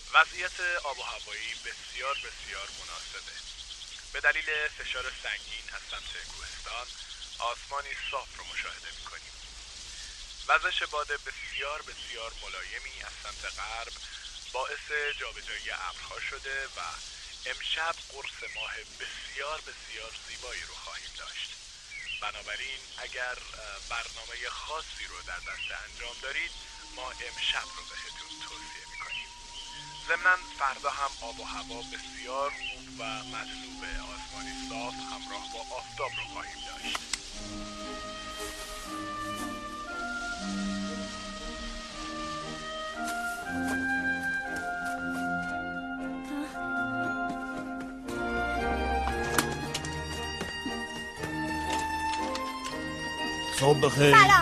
وضعیت آب و هوایی بسیار بسیار مناسبه. به دلیل فشار سنگین از سمت کوهستان آسمانی صاف رو مشاهده می‌کنیم. وزش باد بسیار بسیار ملایمی از سمت غرب باعث جابجایی ابرها شده و امشب قرص ماه بسیار بسیار زیبایی رو خواهیم داشت. بنابراین اگر برنامه خاصی رو در دست انجام دارید ما امشب رو بهتون توصیه میکنیم. ضمناً فردا هم آب و هوا بسیار خوب و مطلوب، آسمانی صاف همراه با آفتاب رو خواهیم داشت. صبح بخیر. سلام.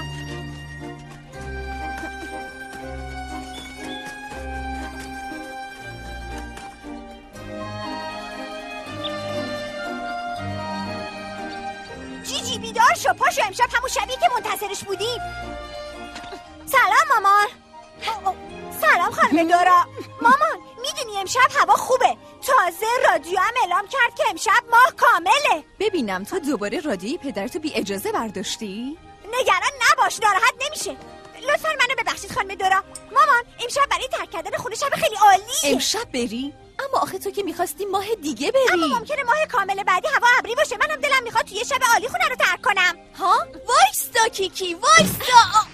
جیجی بیدار شو، پاشو، امشب همون شبیه که منتظرش بودیم. سلام مامان. سلام خانم دورا. مامان میدونی امشب هوا خوبه، تازه رادیو هم اعلام کرد که امشب ماه کامله. ببینم تو دوباره رادیوی پدرتو بی اجازه برداشتی؟ نگران نباش، ناراحت نمیشه. لطفاً منو ببخشید خانم دورا. مامان امشب برای ترک کردن خونه شب خیلی عالیه. امشب بری؟ اما آخه تو که میخواستی ماه دیگه بری. اما ممکنه ماه کامل بعدی هوا ابری باشه، منم دلم میخواد توی شب عالی خونه رو ترک کنم. ها؟ وایستا کیکی، وایستا.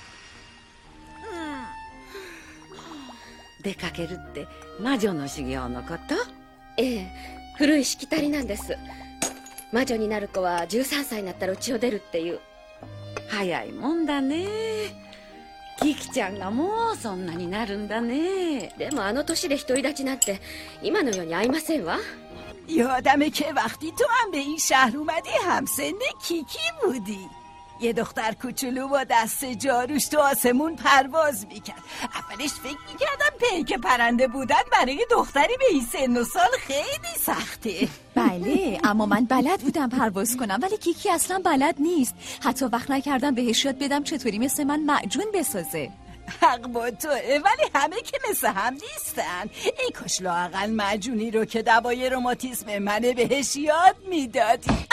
出かけるって魔女の修行のこと？ええ、古いしきたりなんです。魔女になる子は13歳になったら家を出るっていう。早いもんだね。キキちゃんがもうそんなになるんだね。でもあの年で独り立ちなんて今のように会いませんわ。 یادمه که وقتی تو هم به این شهر اومدی همسن کیکی بودی. یه دختر کوچولو با دست جاروش تو آسمون پرواز میکرد. اولش فکر میکردم پیک پرنده بودن برای دختری به این سن و سال خیلی سخته. بله، اما من بلد بودم پرواز کنم، ولی کیکی اصلا بلد نیست. حتی وقت نکردم بهش یاد بدم چطوری مثل من معجون بسازه. حق با توه، ولی همه که مثل هم نیستن. ای کاش لااقل معجونی رو که دوای روماتیسم منه بهش یاد میدادی.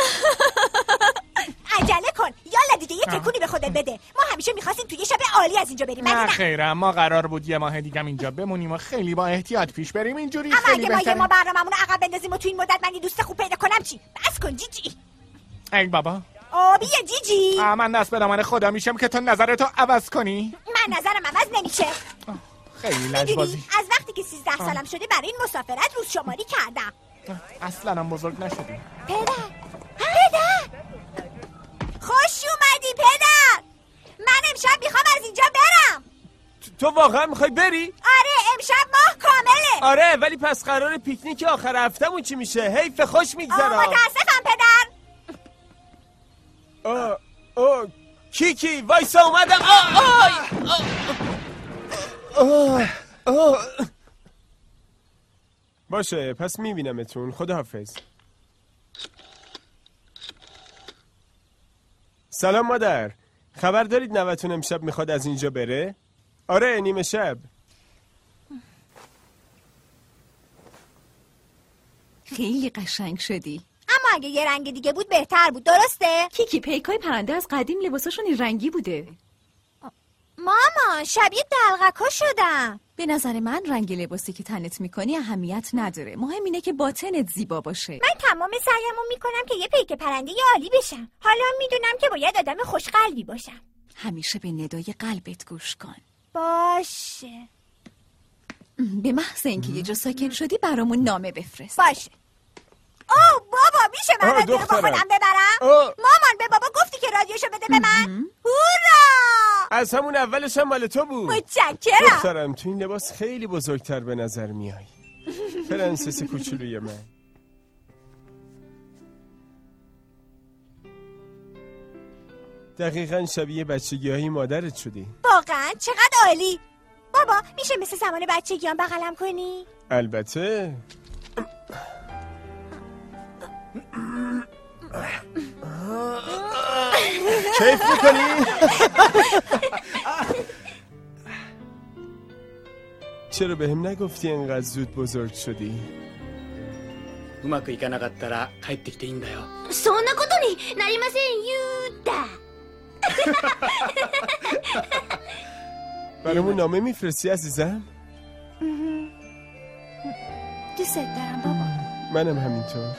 عجله کن، یالا دیگه یه تکونی به خودت بده. ما همیشه میخواستیم توی شب عالی از اینجا بریم. نه خیرم، ما قرار بود یه ماه دیگه اینجا بمونیم و خیلی با احتیاط پیش بریم. اینجوری اما خیلی اگه بهتره. ما برنامه‌مون عقب بندازیم و تو این مدت من یه دوست خوب پیدا کنم چی؟ بس کن جیجی. ای بابا آبیه جیجی. من دست به دامن خدا میشم که تو نظرتو عوض کنی. من نظرم عوض نمیشه. خیلی لجبازی. از وقتی که 13 سالم شده برای این مسافرت روز شماری کردم. اصلا هم بزرگ نشدی. پدر خوش اومدی پدر. من امشب میخوام از اینجا برم. تو واقعا میخوای بری؟ آره امشب ماه کامله. آره ولی پس قرار پیکنیک آخر هفتمون چی میشه؟ حیف خوش میگذره. متاسفم پدر. کیکی وایسا اومدم. باشه پس میبینمتون. خداحافظ. سلام مادر، خبر دارید نوتون امشب میخواد از اینجا بره؟ آره نیمه شب. خیلی قشنگ شدی. اما اگه یه رنگ دیگه بود بهتر بود، درسته؟ کیکی پیکای پرنده از قدیم لباساشون این رنگی بوده. ماما شبیه دلغکا شدم. به نظر من رنگ لباسی که تنت میکنی اهمیت نداره، مهم اینه که باطنت زیبا باشه. من تمام سعیمو میکنم که یه پیک پرنده عالی بشم. حالا میدونم که باید آدم خوشقلبی باشم. همیشه به ندای قلبت گوش کن. باشه. به محض اینکه یه جا ساکن شدی برامون نامه بفرست. باشه. اوه بابا میشه من رادیو رو با خودم ببرم؟ مامان به بابا گفتی که رادیوشو بده به من؟ هورا! از همون اولش هم مال تو بود. متشکرم. دخترم تو این لباس خیلی بزرگتر به نظر میای. پرنسس کوچولوی من. دقیقاً شبیه بچگی‌های مادرت شدی. واقعاً چقدر عالی. بابا میشه مثل زمان بچگیام بغلم کنی؟ البته. کیف میکنی؟ چرا به هم نگفتی انقدر زود بزرگ شدی؟ うまくいかなかったら帰ってきていいんだよ。 そんなことになりませんゆうだ برامون نامه میفرستی عزیزم؟ دوست دارم بابا. منم همینطور.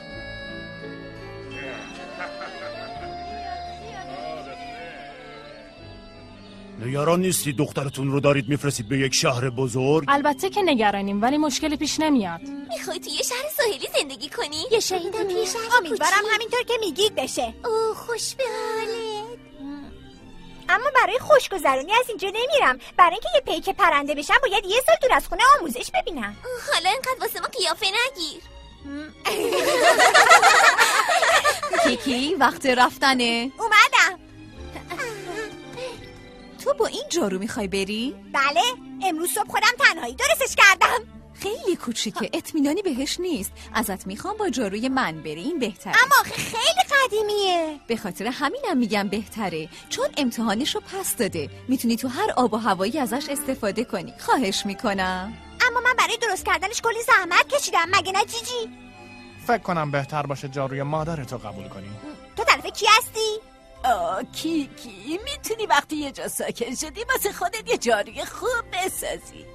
نگران نیستی دخترتون رو دارید میفرستید به یک شهر بزرگ؟ البته که نگرانیم ولی مشکلی پیش نمیاد. میخوای توی شهر ساحلی زندگی کنی؟ یه شهیدم توی شهر امیدوارم همینطور که میگید بشه. اوه خوش به حالت. اما برای خوشگذرونی از اینجا نمیرم. برای اینکه یه پیک پرنده بشم باید یه سال دور از خونه آموزش ببینم. حالا اینقدر واسه ما قیافه نگیر. کیکی وقت رفتنه. اومدم. تو با این جارو میخوای بری؟ بله امروز صبح خودم تنهایی درستش کردم. خیلی کوچیکه اطمینانی بهش نیست. ازت میخوام با جاروی من بری، این بهتره. اما آخه خیلی قدیمیه. به خاطر همینم میگم بهتره، چون امتحانش رو پس داده. میتونی تو هر آب و هوایی ازش استفاده کنی. خواهش میکنم. اما من برای درست کردنش کلی زحمت کشیدم، مگه نه جیجی؟ فکر کنم بهتر باشه جاروی مادرتو قبول کنی. تو طرف کی هستی؟ کیکی میتونی وقتی یه جا ساکن شدی واسه خودت یه جاروی خوب بسازی.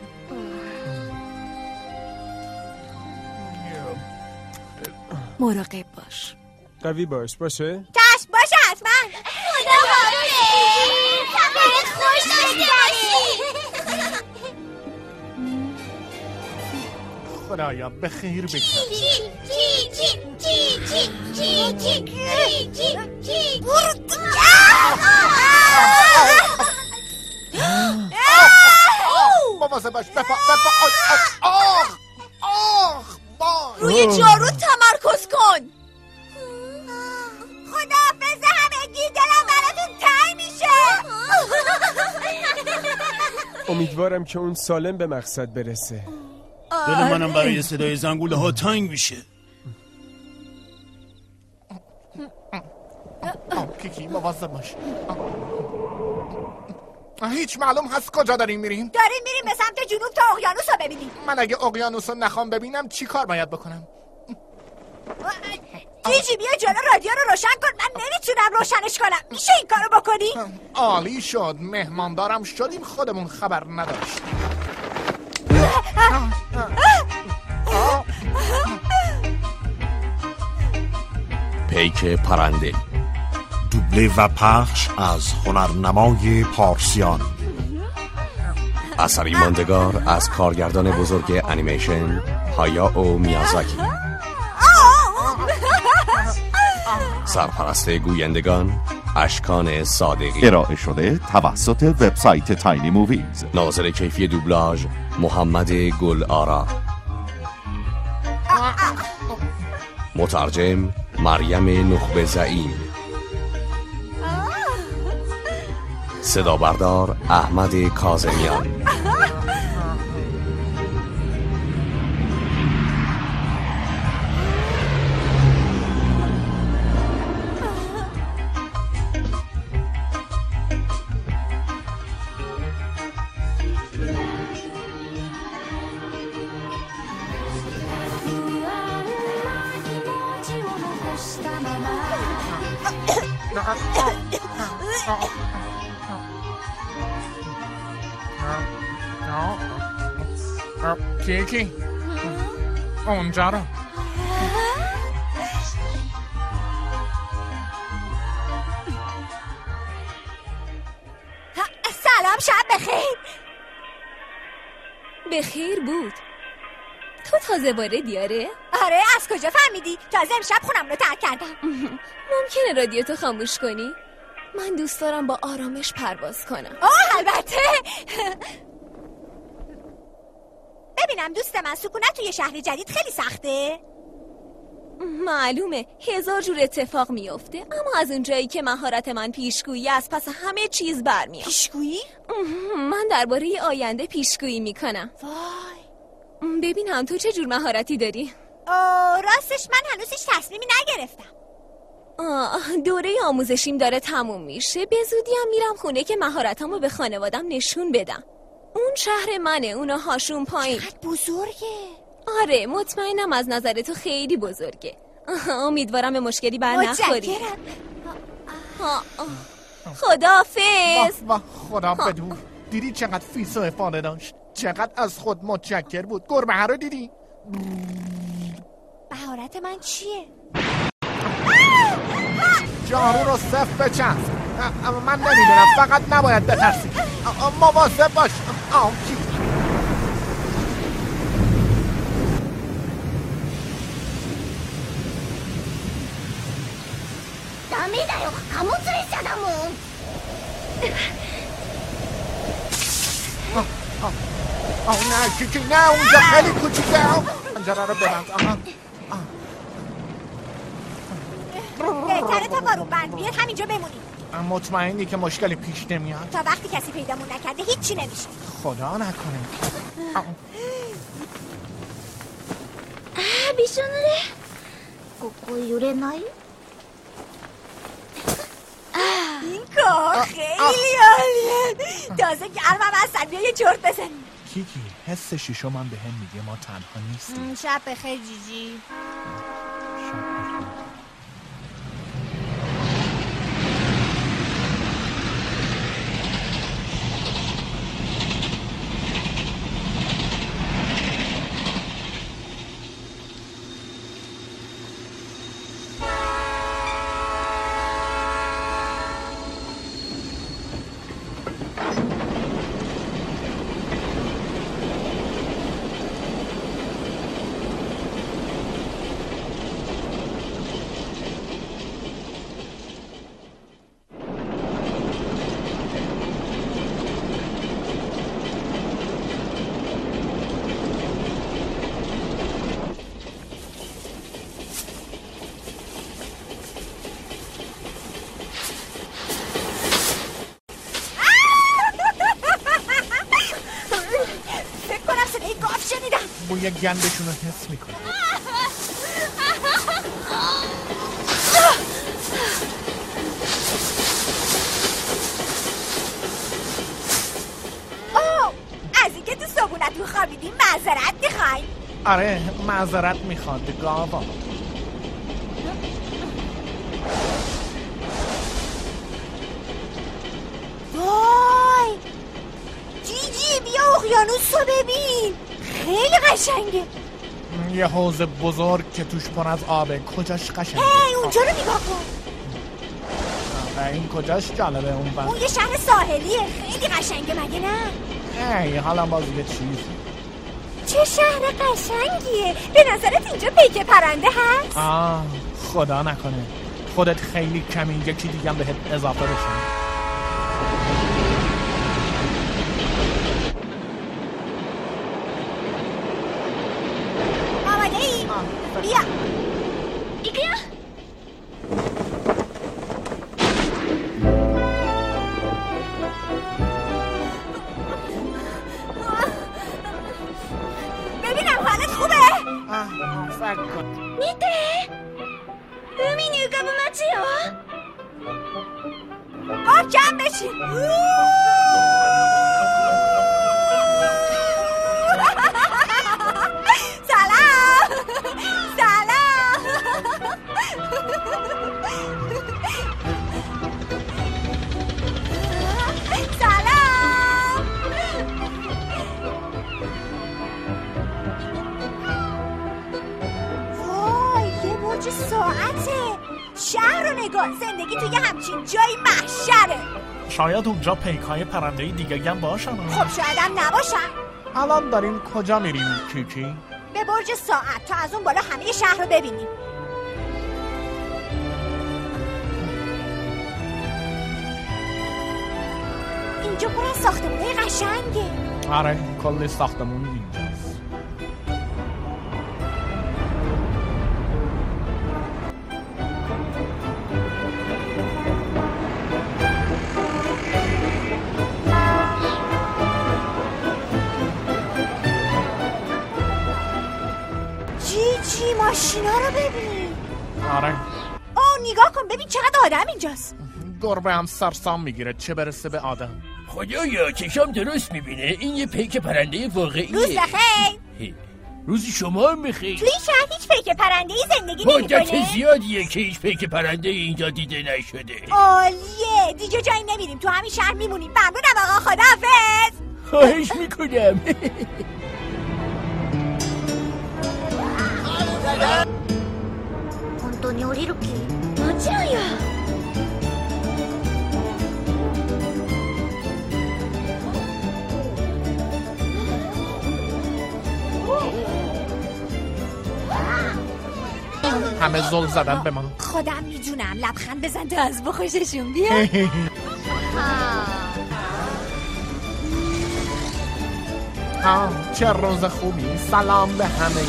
مراقب باش. قوی باش باشه؟ چشم باشه حتما. خدا حافظ. خوش بگذری. خدایا به خیر بگذار. مواظب باش. بپا روی جارو تمرکز کن. خداحافظ همگی، دلم براتون تنگ میشه. امیدوارم که اون سالم به مقصد برسه. دل منم برای صدای زنگوله ها تنگ میشه. کیکی مواظب باش. هیچ معلوم هست کجا داریم میریم؟ داریم میریم به سمت جنوب تا اقیانوس رو ببینیم. من اگه اقیانوس رو نخوام ببینم چی کار باید بکنم؟ جیجی بیا جلو رادیو رو روشن کن. من نمیتونم روشنش کنم. میشه این کارو بکنی؟ عالی شد. مهماندارم شدیم خودمون خبر نداشت. پیک پرنده، دوبله و پخش از هنرنمای پارسیان. اثری ماندگار از کارگردان بزرگ انیمیشن هایائو میازاکی. سرپرست گویندگان اشکان صادقی. ارائه شده توسط وبسایت تاینی موویز. ناظر کیفی دوبلاژ محمد گل آرا. مترجم مریم نخبه زعیم. صدا بردار احمد کاظمیان. کیکی اونجا رو. سلام، شب بخیر. بخیر بود. تو تازه واردی؟ آره؟ آره، از کجا فهمیدی؟ تازه امشب خونم رو ترک کردم. ممکنه رادیوتو خاموش کنی؟ من دوست دارم با آرامش پرواز کنم. البته. ببینم دوست من، سکونت توی شهر جدید خیلی سخته؟ معلومه 1000 جور اتفاق میفته، اما از اونجایی که مهارت من پیشگویی از پس همه چیز برمیاد. پیشگویی؟ من درباره آینده پیشگویی میکنم. وای. ببینم تو چه جور مهارتی داری؟ راستش من هنوز هیچ تصمیمی نگرفتم. دوره آموزشیم داره تموم میشه. به زودی هم میرم خونه که مهارتامو به خانوادم نشون بدم. اون شهر منه، اونا هاشون پایین. چقدر بزرگه. آره مطمئنم از نظر تو خیلی بزرگه. امیدوارم به مشکلی بر نخوری. متشکرم. خداحافظ. واه خدا بدون. دیدی چقدر فیس و افاده داشت؟ چقدر از خود متشکر بود. گربه ها رو دیدی؟ مهارت من چیه؟ جارو رو صف بچسب. من نمیدونم، فقط نباید بترسی. مواظب باش. ダメだよ、貨物列車だもん。 نه کیکی نه، اونجا خیلی کوچیکه. پنجره رو ببند. بهتره تا بارون بند بیاد همینجا بمونیم. مطمئنی که مشکلی پیش نمیاد؟ تا وقتی کسی پیدامون نکرده هیچی نمیشه. خدا نکنه. びしょ濡れ。ここ揺れない？ این کار خیلی عالیه. تازه گرمم هستن، بیا یه چرت بزنیم. کیکی حس شیشو من به هم میگه ما تنها نیستیم. شب بخیر جیجی. بوی گندشون رو حس میکنه. از اینکه تو صابونتون خوابیدیم معذرت میخوایم. آره معذرت میخواد گاوا. وای جیجی بیا اقیانوس رو ببین، خیلی قشنگه. یه حوض بزرگ که توش پر از آبه. کجاش قشنگه؟ هی اونجا رو نگاه کن. این کجاش جالبه؟ اون یه شهر ساحلیه، خیلی قشنگه مگه نه؟ هی حالا باز یه چیز. چه شهر قشنگیه. به نظرت اینجا پیک پرنده هست؟ خدا نکنه خودت خیلی کمی یکی دیگه بهت اضافه بشه. بیا ایک یا ببینم حالت خوبه؟ فکر کن. میته海に浮かぶ街よ. محکم بشین. ساعته. شهر رو نگاه، زندگی توی همچین جایی محشره. شاید اونجا پیکای پرنده‌ای دیگه هم باشن. خب شاید هم نباشن. الان داریم کجا میریم کیکی؟ به برج ساعت تا از اون بالا همه شهر رو ببینیم. اینجا پر از ساختمونای قشنگه. آره کلی ساختمون اینجاست. جیجی ماشینا رو ببین. آره نگاه کن ببین چقدر آدم اینجاست. گربه هم سرسام میگیره چه برسه به آدم. خدایا چشام درست میبینه، این یه پیک پرنده واقعیه. روز بخیر. روزی شما هم بخیر. توی شهر هیچ پیک پرنده‌ای زندگی مدت نمی‌کنه؟ زیادیه که هیچ پیک پرنده اینجا دیده نشده. عالیه، دیگه جایی نمیریم، تو همین شهر میمونیم. ممنونم آقا، خداحافظ. خواهش میکنم. 本当に降りる気？もちろんよ。 همه زل زدن به من. خودم میدونم، لبخند بزن تا از بخوششون بیاد. چه روز خوبی. سلام به همه.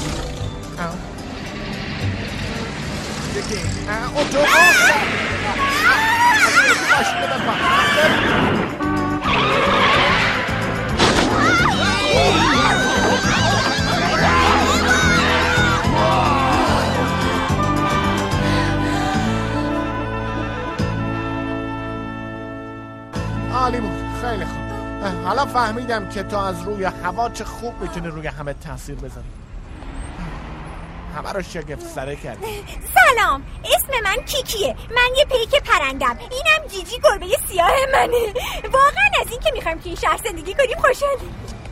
عالی بود، خیلی خوب. حالا فهمیدم که تو از روی هوا چه خوب میتونی روی همه تاثیر بذاری. همه رو شگفت زده کردی. سلام، اسم من کیکیه. من یه پیک پرندم. اینم جیجی، گربه سیاه منه. واقعا از این که میخوایم که این شهر زندگی کنیم خوشحالیم.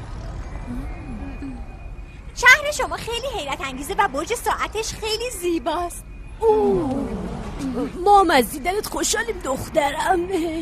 شهر شما خیلی حیرت انگیزه و برج ساعتش خیلی زیباست. ما هم از دیدنت خوشحالیم دخترم.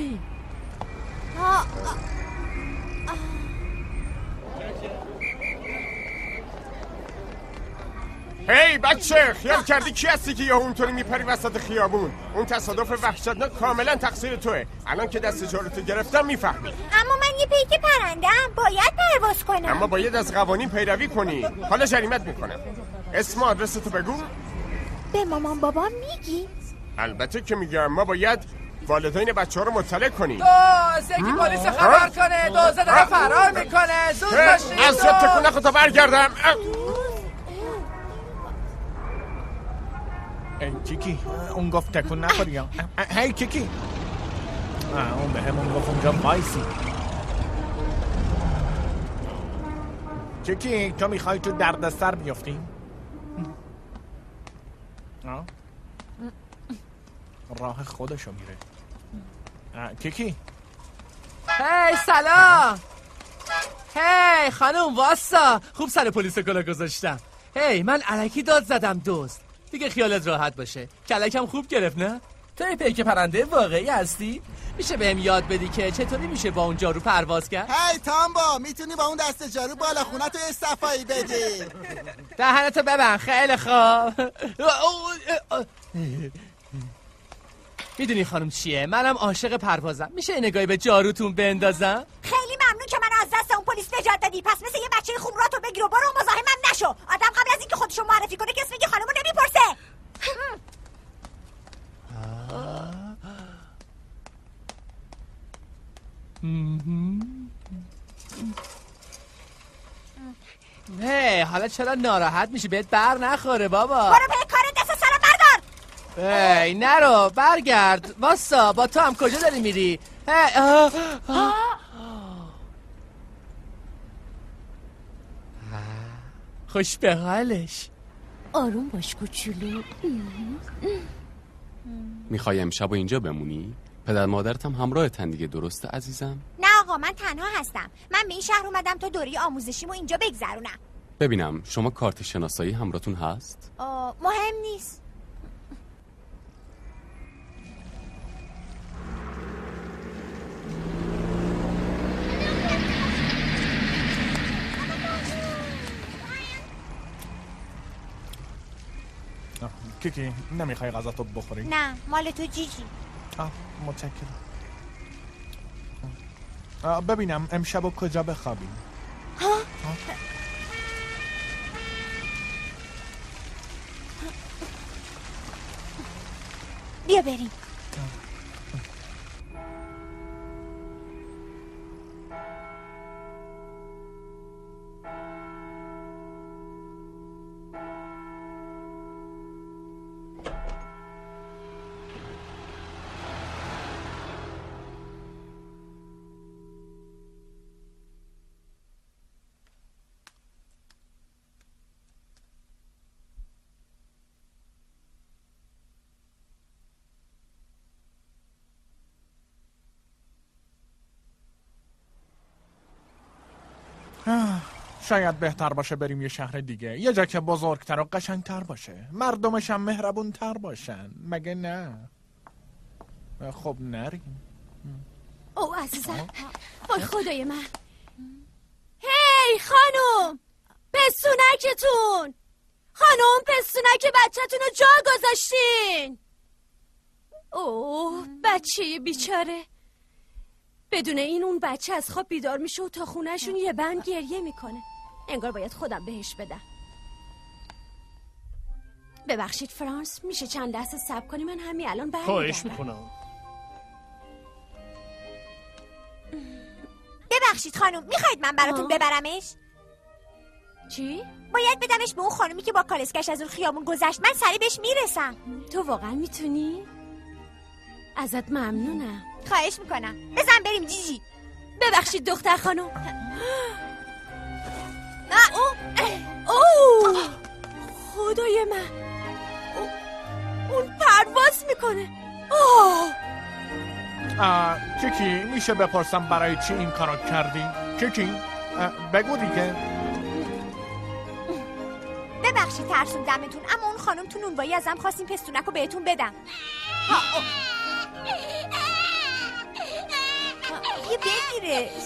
هی بچه، خیال کردی کی هستی که یا اونطوری میپری وسط خیابون؟ اون تصادف وحشتناک کاملا تقصیر توه. الان که دست جارتو گرفتم میفهمی. اما من یه پیک پرندم، باید پرواز کنم. اما باید از قوانین پیروی کنی. حالا جریمت میکنم. اسم و آدرستو بگو. به مامان بابا میگی؟ البته که میگم. ما باید والدین بچه ها رو مطلع کنیم. دوزه که پلیس خبر کنه. دوزه داره فرار میکنه. زود باشید. از جد تکون نخود تا برگردم. کیکی، اون گفت تکون نخوری. هی کیکی، اون به همون گفت اونجا وایسی. کیکی، تو میخوای تو دردسر بیفتی؟ راه خودشو میره. کیکی، هی سلام. هی خانم واسا، خوب سر پلیس کلا گذاشتم. هی من الکی داد زدم دوست. دیگه خیالت راحت باشه. کلکم خوب گرفت نه؟ تو یه پیک پرنده واقعی هستی؟ میشه بهم یاد بدی که چطوری میشه با اون جارو پرواز کرد؟ هی تامبا، میتونی با اون دست جارو بالا خونه تو یه صفایی بدی؟ دهنتو ببند. خیلی خوب. میدونی خانم چیه؟ منم عاشق پروازم. میشه یه نگاهی به جاروتون بندازم؟ خیلی ممنون که منو از دست اون پلیس نجات دادی. پس مثل یه بچه خونراتو بگیر و برو مزاحمم نشو. آدم قبل از اینکه خودشو معرفی کنه کس میگه خانمو نمیپرسه. هی حالا چرا ناراحت میشی؟ بهت بر نخوره بابا. برو به کارت، دست سرم بردار. هی نرو، برگرد. واسا، با تو هم کجا داری میری؟ خوش به حالش. آروم باش کوچولو. میخوای امشب و اینجا بمونی؟ پدر مادرت هم همراهتن دیگه، درسته عزیزم؟ نه آقا، من تنها هستم. من به این شهر اومدم تا دوره آموزشیمو اینجا بگذرونم. ببینم شما کارت شناسایی همراهتون هست؟ مهم نیست. کیکی، نمیخوای غذا تو بخوری؟ نه، مال تو جیجی. متشکرم. ببینم امشب کجا بخوابیم؟ بیا بریم. شاید بهتر باشه بریم یه شهر دیگه، یه جا که بزرگتر و قشنگتر باشه، مردمش هم مهربونتر باشن، مگه نه؟ خب نریم. او عزیزم، وای خدای من. هی خانم، پستونکتون، خانم پستونک بچه‌تون رو جا گذاشتین. اوه بچه بیچاره، بدون این اون بچه از خواب بیدار میشه و تا خونهشون یه بند گریه میکنه. انگار باید خودم بهش بدم. ببخشید فرانس، میشه چند لحظه صبر کنی؟ من همین الان برمیگردم. خواهش میکنم. ببخشید خانم، میخواید من براتون ببرمش؟ چی؟ باید بدمش به اون خانومی که با کالسکش از اون خیابون گذشت. من سریع بهش میرسم. تو واقعا میتونی؟ ازت ممنونم. خواهش میکنم. بزن بریم جیجی. ببخشید دختر خانم. اوه خدای من، اون پرواز میکنه. کیکی میشه بپرسم برای چی این کارو کردی؟ کیکی بگو دیگه. ببخشید ترسوندمتون، اما اون خانم تو نونوایی ازم خواستین پستونک رو بهتون بدم. یه بگیرش.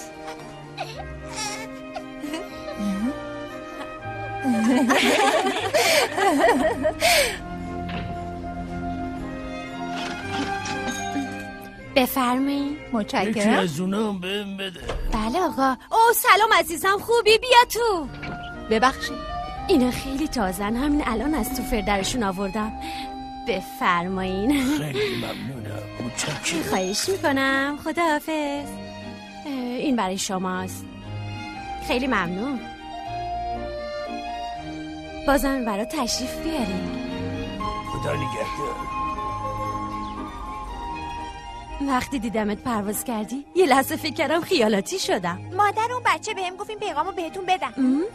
بفرمایید. یکی متشکرم. از اونا هم بهم بده. بله آقا. او سلام عزیزم، خوبی؟ بیا تو. ببخشید اینا خیلی تازن، همین الان از تو فردرشون آوردم. بفرمایین. خیلی ممنونم. متشکرم. خواهش میکنم. خداحافظ. این برای شماست. خیلی ممنون. بازم برای تشریف بیارین. خدا نگهدار. وقتی دیدمت پرواز کردی یه لحظه فکر کردم خیالاتی شدم. مادر اون بچه بهم گفت این پیغامو بهتون بدم.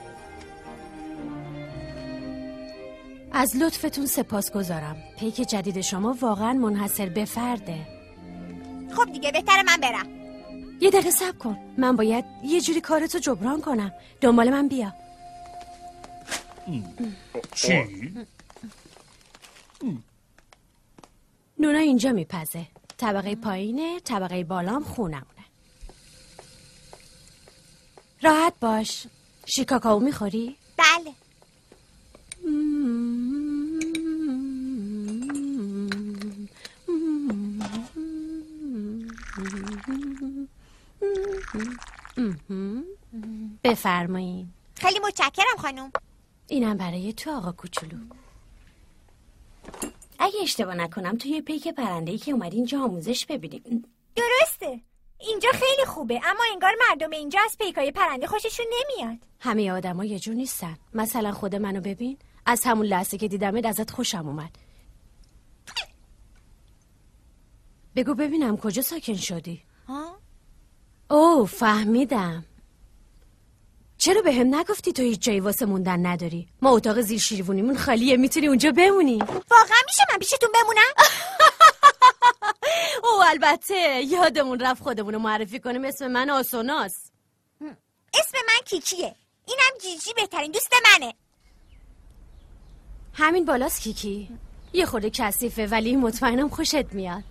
از لطفتون سپاسگزارم. پیک جدید شما واقعا منحصر به فرده. خب دیگه بهتره من برم. یه دقیقه صبر کن، من باید یه جوری کارتو جبران کنم. دنبال من بیا. چی؟ نونا اینجا میپزه. طبقه پایینه، طبقه بالام خونمونه. راحت باش. شیکاکائو میخوری؟ بله. بفرمایین. خیلی متشکرم خانم. اینم برای تو آقا کوچولو. اگه اشتباه نکنم توی پیک پرنده‌ای که اومدی اینجا آموزش ببینیم. درسته، اینجا خیلی خوبه، اما انگار مردم اینجا از پیکای پرنده خوششون نمیاد. همه آدما یه جور نیستن. مثلا خود منو ببین، از همون لحظه که دیدمت ازت خوشم اومد. بگو ببینم کجا ساکن شدی؟ اوه فهمیدم. چرا به هم نگفتی تو هیچ جایی واسه موندن نداری؟ ما اتاق زیر شیروونیمون خالیه، میتونی اونجا بمونی. واقعا میشه من پیشتون بمونم؟ او البته یادمون رفت خودمونو معرفی کنیم. اسم من آسوناس. اسم من کیکیه. اینم جیجی بهترین دوست منه. همین بالاست کیکی. یه خورده کثیفه ولی مطمئنم خوشت میاد.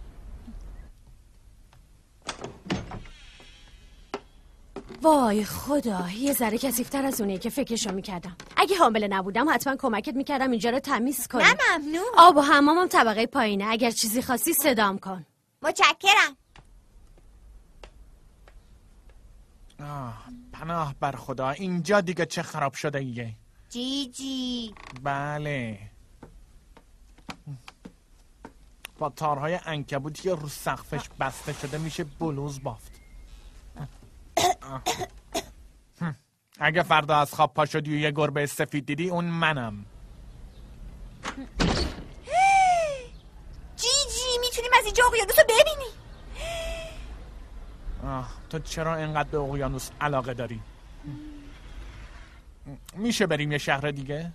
وای خدا، یه ذره کثیف‌تر از اونیه که فکرشو میکردم. اگه حامله نبودم حتما کمکت میکردم اینجا رو تمیز کنم. نه ممنون. آب و حمامم طبقه پایینه، اگر چیزی خواستی صدام کن. متشکرم. پناه بر خدا، اینجا دیگه چه خراب شده ایه؟ جیجی. بله، با تارهای عنکبوتی رو سقفش بسته شده میشه بلوز بافت. اگه فردا از خواب پا شدی و یه گربه سفید دیدی اون منم. جیجی میتونیم از اینجا اقیانوس رو ببینی؟ تو چرا اینقدر به اقیانوس علاقه داری؟ میشه بریم یه شهر دیگه؟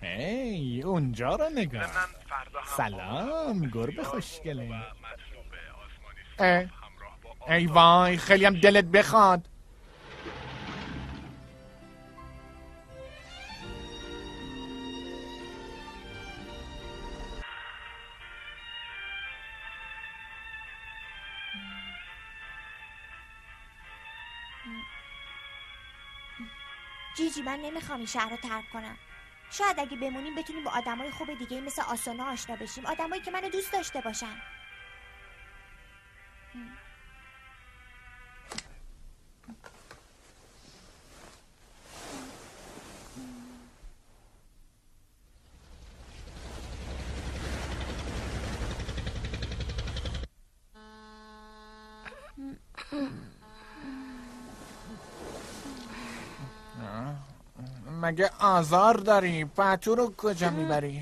هی اونجا رو نگاه. سلام گربه خوشگله. ای وای خیلی هم دلت بخواد. جیجی من نمیخوام این شهر رو ترک کنم. شاید اگه بمونیم بتونیم با آدمای خوب دیگه مثل آسونا آشنا بشیم، آدمایی که منو دوست داشته باشن. مگه آزار داری؟ پتو رو کجا میبری؟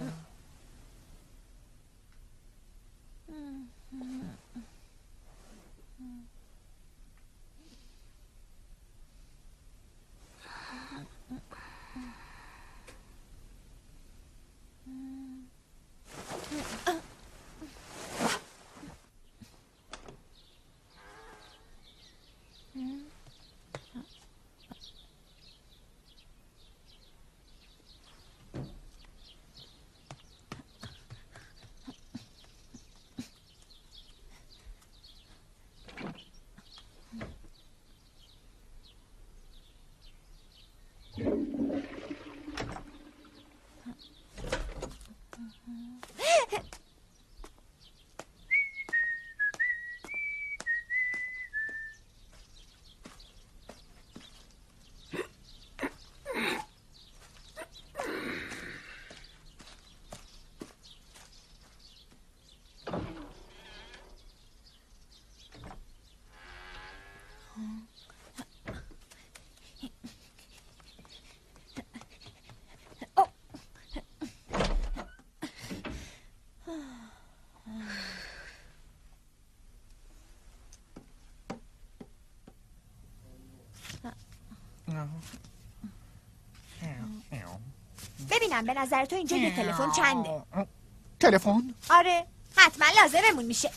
ببینم به نظر تو اینجا یه تلفن چنده؟ تلفن؟ آره حتما لازممون میشه.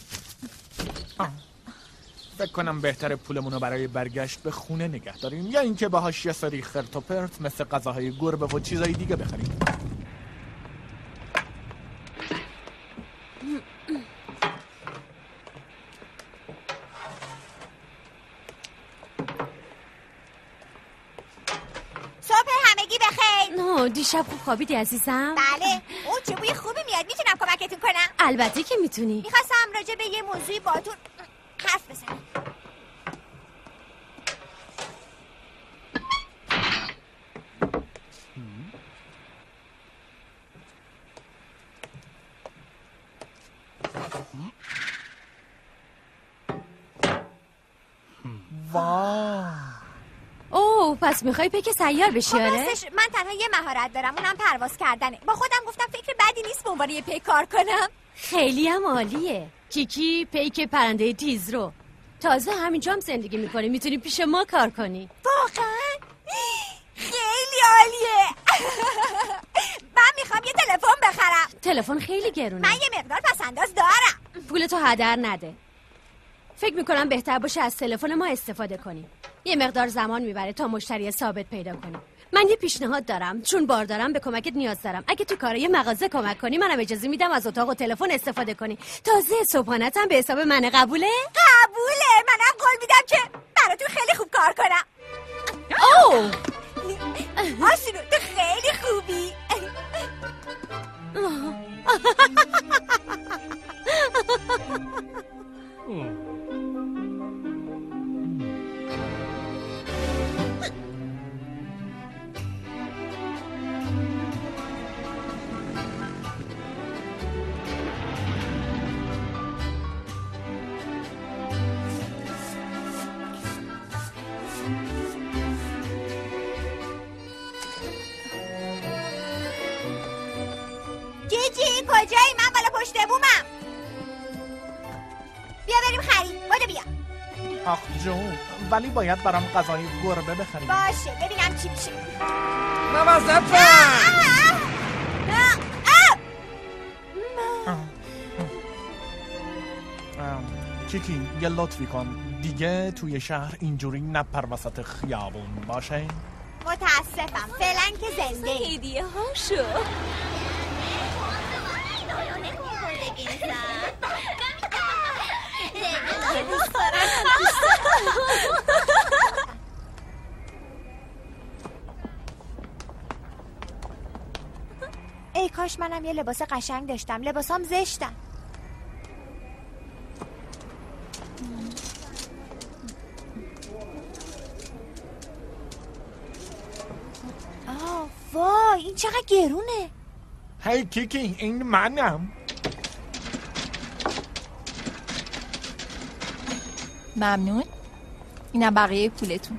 فکر کنم بهتره پولمونو برای برگشت به خونه نگه داریم یا اینکه باهاش یه سری خرت و پرت مثل غذاهای گربه و چیزای دیگه بخریم. دیشب خوب خوابیدی عزیزم؟ بله. اون چه بوی خوبی میاد. میتونم کمکتون کنم؟ البته که میتونی. میخواستم راجع به یه موضوعی باتون حرف بزنم. پس میخوای پیک سیار بشی؟ آره من تنها یه مهارت دارم، اونم پرواز کردنه. با خودم گفتم فکر بدی نیست به عنوان یه پیک کار کنم. خیلی هم عالیه. کیکی پیک پرنده تیز رو تازه همینجا هم زندگی میکنی، میتونی پیش ما کار کنی. واقعا خیلی عالیه. من میخوام یه تلفن بخرم. تلفن خیلی گرونه. من یه مقدار پسنداز دارم. پولتو هدر نده. فکر میکنم بهتر باشه از تلفن ما استفاده کنی. یه مقدار زمان میبره تا مشتری ثابت پیدا کنی. من یه پیشنهاد دارم، چون باردارم به کمکت نیاز دارم. اگه تو کارای مغازه کمک کنی منم اجازه میدم از اتاق و تلفن استفاده کنی. تازه صبحانه‌تم به حساب من. قبوله؟ قبوله. منم قول میدم که براتون خیلی خوب کار کنم. اوه آسونو تو خیلی خوبی. جیجی کجایی؟ من بالا پشت بومم. بیا بریم خرید. بودو بیا. آخ جون، ولی باید برام غذای گربه بخریم. باشه ببینم چی میشه. مواظب کیکی یه لطفی کن دیگه توی شهر اینجوری نپر وسط خیابون باشه. متاسفم فعلا که زنده هدیه ها شو. ای کاش منم یه لباس قشنگ داشتم. لباسام زشتم. وای این چقدر گرونه. هی کیکی این منم. ممنون. اینم بقیه پولتون.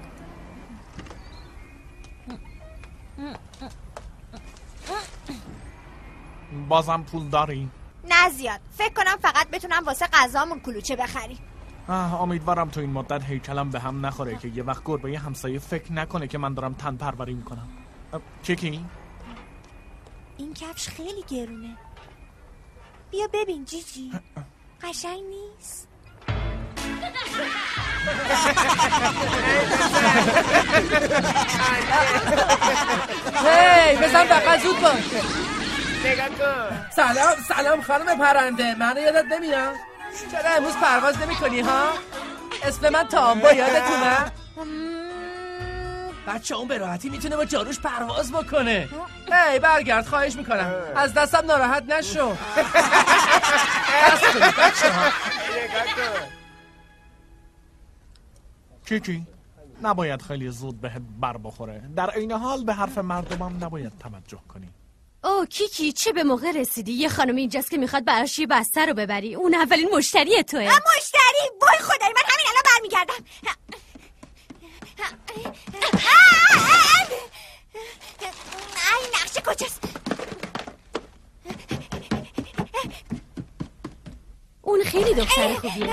بازم پول داری؟ نه زیاد. فکر کنم فقط بتونم واسه غذامون کلوچه بخریم. امیدوارم تو این مدت هیکلم به هم نخوره که یه وقت گربه همسایه فکر نکنه که من دارم تن پروری میکنم. کیکی؟ این کفش خیلی گرونه. بیا ببین جیجی. قشنگ نیست؟ هی بزن بقیه زود باش. سلام خانم پرنده. منو یادت نمیاد؟ چرا امروز پرواز نمی کنی ها؟ اسم من تامبا یادتونه؟ بچه اون به راحتی میتونه با جاروش پرواز بکنه. هی برگرد خواهش میکنم از دستم ناراحت نشو. دست کنید بچه ها. کیکی نباید خیلی زود بهت بر بخوره. در این حال به حرف مردمم نباید توجه کنی. اوه کیکی چه به موقع رسیدی. یه خانم اینجاست که میخواد براش یه بسته رو ببری. اون اولین مشتری توه. مشتری؟ وای خدای من همین الان برمیگردم. این نقشه کجاست؟ اون خیلی دختر خوبیه.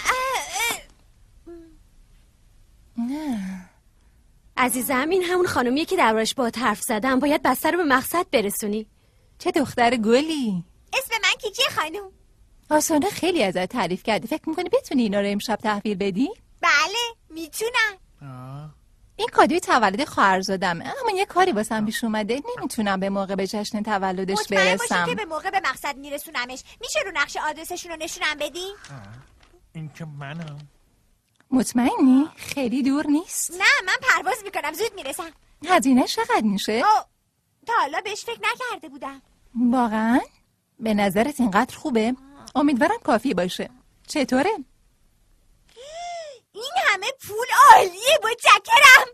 عزیزم این همون خانومیه که دربارش باهات حرف زدم. باید بسته رو به مقصد برسونی. چه دختر گلی. اسم من کیکی خانوم. آسانه خیلی ازت تعریف کردی. فکر میکنی بتونی اینا رو امشب تحویل بدی؟ بله میتونم. این کادوی تولد خواهرزادمه، اما یه کاری واسم پیش اومده نمیتونم به موقع به جشن تولدش مطمئن برسم. باشی که به موقع به مقصد میرسونمش. میشه رو نقشه آدرسشون رو نشونم بدی؟ این که منم. مطمئنی؟ خیلی دور نیست؟ نه من پرواز میکنم زود میرسم. هزینه چقدر میشه؟ تا حالا بهش فکر نکرده بودم. واقعا؟ به نظرت اینقدر خوبه؟ امیدوارم کافی باشه. چطوره؟ این همه پول عالیه. متشکرم.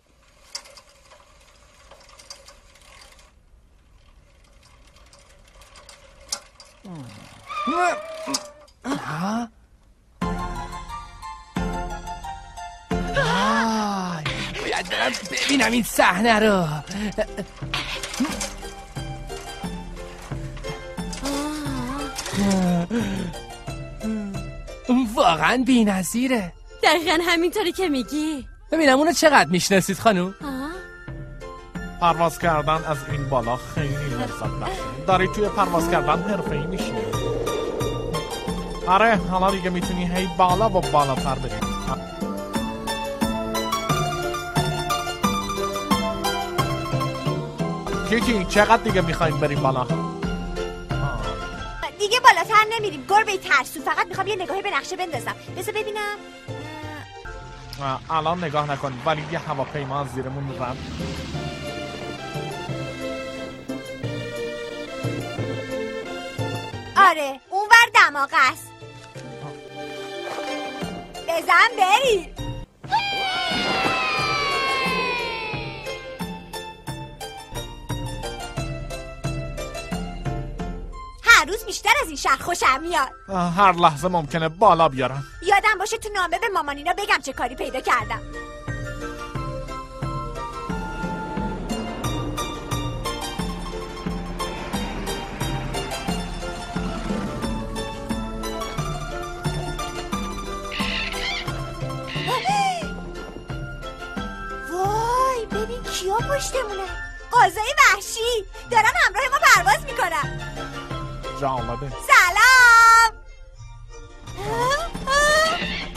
باید برم ببینم این صحنه رو. اون واقعا بی‌نظیره. دقیقا همینطوری که میگی. ببینم اونو چقدر میشناسید خانوم؟ پرواز کردن از این بالا خیلی لذت بخشه. داری توی پرواز کردن حرفه‌ای میشی. آره حالا دیگه میتونی هی بالا و بالاتر بری. کیکی چقدر دیگه میخوایم بریم بالا؟ دیگه بالاتر نمیریم گربه ترسو. فقط میخوام یه نگاهی به نقشه بندازم. بذار ببینم. الان نگاه نکن ولی یه هواپیما از زیرمون رد. آره اونور دماغ است. بزن بری. هر روز بیشتر از این شهر خوشم میاد. هر لحظه ممکنه بالا بیارم. یادم باشه تو نامه به مامانینا بگم چه کاری پیدا کردم. وای ببین کیا پشتمونه. قازای وحشی دارن همراه ما پرواز میکنن. جالبه. سلام.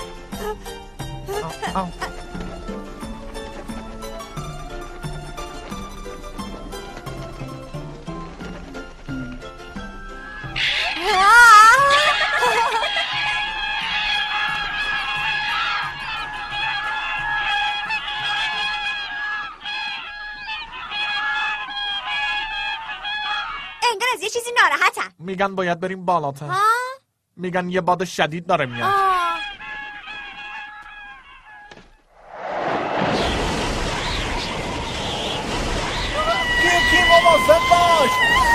انگار از یه چیزی ناراحتم. میگن باید بریم بالاتر. میگن یه باد شدید داره میاد. کی مواظب باش.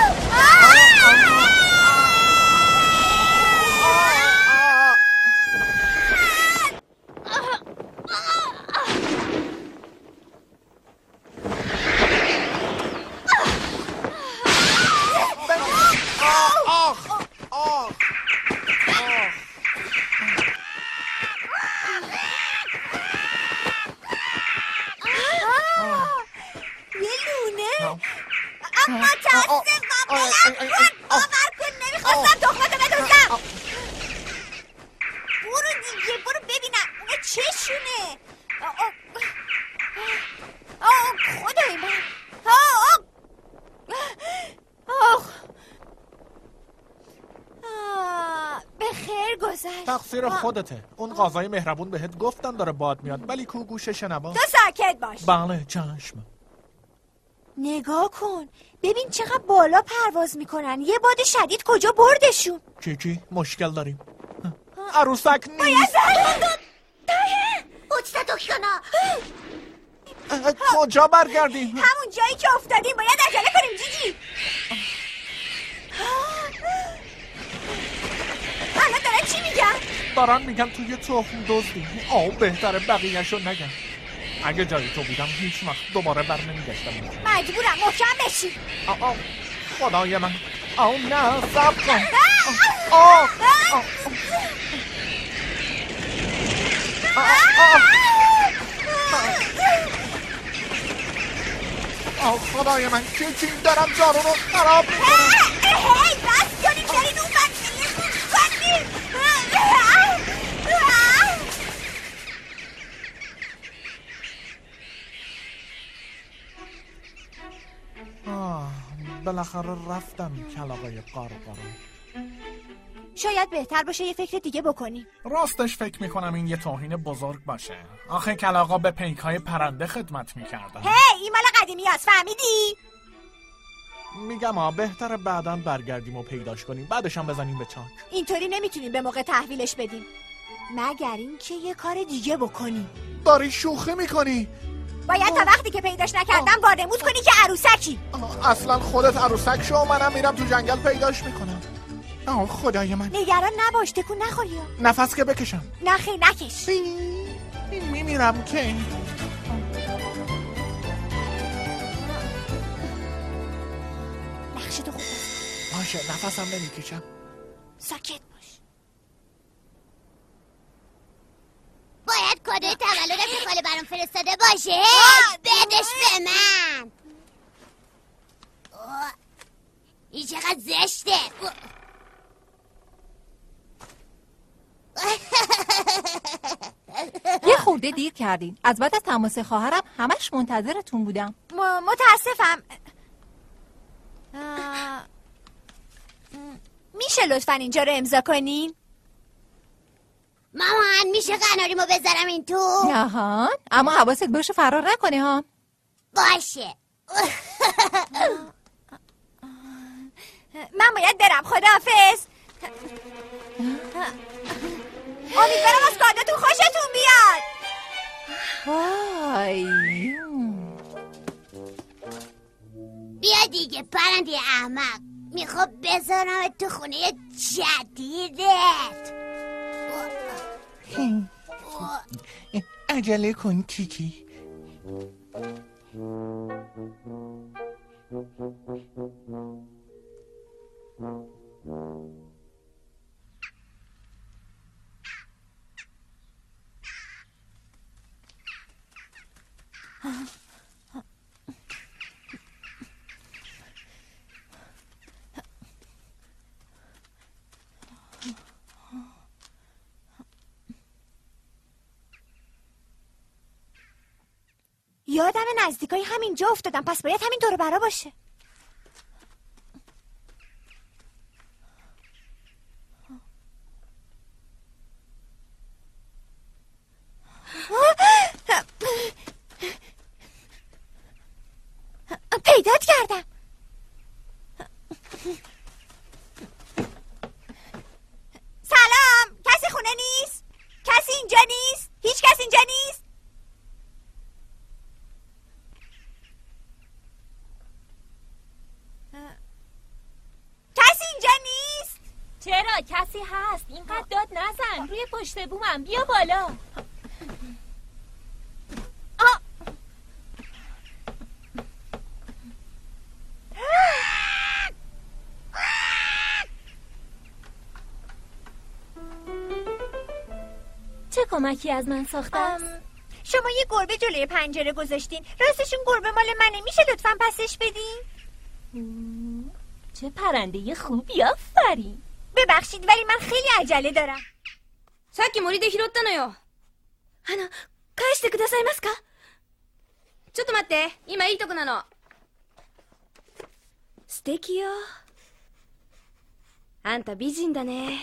نمیخواستم تخمتو بدوزم. برو دیگه، برو ببینم اونه چشونه. خدای من. به خیر گذشت. تقصیر خودته. اون قاضای مهربون بهت گفتن داره باد میاد ولی کو گوش شنوا. تو ساکت باش. بله چشم. نگاه کن ببین چقدر بالا پرواز میکنن. یه باد شدید کجا بردشون؟ چی مشکل داریم. عروسک نیست. باید کجا برگردیم؟ همون جایی که افتادیم. باید عجله کنیم جیجی. الان دارن چی میگن؟ دارن میگن توی تخم دزدی. بهتره بقیه‌شو نگم. اگه جای تو بودم هیچ وقت دوباره بر نمیگشتم. مجبورم محکم بشی. خدای من. نه صبر کن. خدای من چی دارم جارو رو خراب میکنم. هی بس کنیم دارین اون بچه کنیم. بالاخره رفتم کلاغای قارقارو. شاید بهتر باشه یه فکر دیگه بکنیم. راستش فکر میکنم این یه توهین بزرگ باشه. آخه کلاغا به پیکای پرنده خدمت میکردن. این مال قدیمی هست فهمیدی؟ میگم بهتره بعداً برگردیم و پیداش کنیم بعدش هم بزنیم به چاک. اینطوری نمیتونیم به موقع تحویلش بدیم مگر اینکه یه کار دیگه بکنیم. داری شوخی میکنی؟ باید تا وقتی که پیداش نکردم وادموز کنی که عروسکی. اصلا خودت عروسک شو منم میرم تو جنگل پیداش میکنم. خدای من. نگران نباش تکون نخوری. نفس که بکشم. نه خیلی نکش. میمیرم که نقشتو خوب باشه نفسم نمیکشم. ساکت باش. باید کادوی تولدم که خاله برام فرستاده باشه. بدش به من. این چقدر زشته. یه خورده دیر کردین. از بعد از تماس خواهرم همش منتظرتون بودم. متاسفم. میشه لطفا اینجا رو امضا کنین؟ مامان میشه قناریمو بذارم این تو؟ نهان اما حواست باشه فرار نکنه ها. باشه. من باید برم. خداحافظ. امیدوارم از کادوتون خوشتون بیاد. وای بیا دیگه پرنده احمق. میخواب بذارم تو خونه جدیدت. عجله کن کیکی. یادم نزدیکای همینجا افتادم، پس باید همین دور برا باشه. پیدات کردم. سلام، کسی خونه نیست؟ کسی اینجا نیست؟ هیچ کس اینجا نیست؟ کسی اینجا نیست؟ چرا؟ کسی هست. اینقدر داد نزن. روی پشت بومم. بیا بالا. چه کمکی از من ساخته است؟ شما یه گربه جلوی پنجره گذاشتین. راستشون گربه مال منه، میشه لطفاً پسش بدین؟ چه پرنده خوبی، آفرین. ببخشید ولی من خیلی عجله دارم. さっき森で拾ったのよ。返してくださいますか？ちょっと待って、今いいとこなの。素敵よ。あんた美人だね。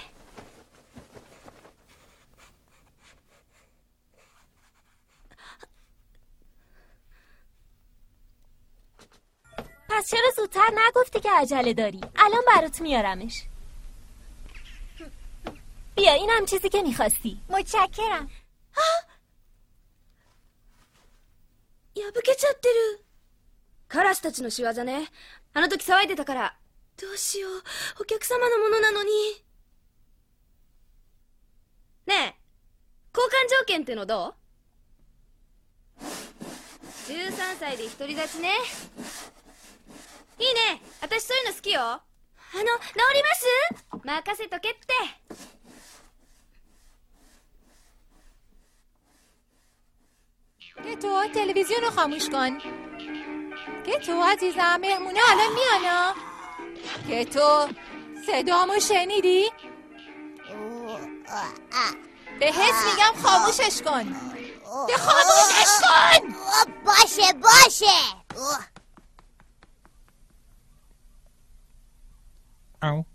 پس چرا زودتر نگفتی که عجله داری؟ الان برات میارمش. بیا، اینم چیزی که میخواستی. متشکرم. 破けちゃってる。カラスたちの仕業ね。あの時騒いでたから。どうしよう、お客様のものなのに。ねえ、交換条件ってのどう？13歳で独り立ちね。いいね、私そういうの好きよ。治ります？任せとけって。 که تو تلویزیون رو خاموش کن. که تو عزیزم، مهمونه الان میانا. که تو صدامو شنیدی؟ بهت میگم خاموشش کن. ده خاموشش کن. باشه. او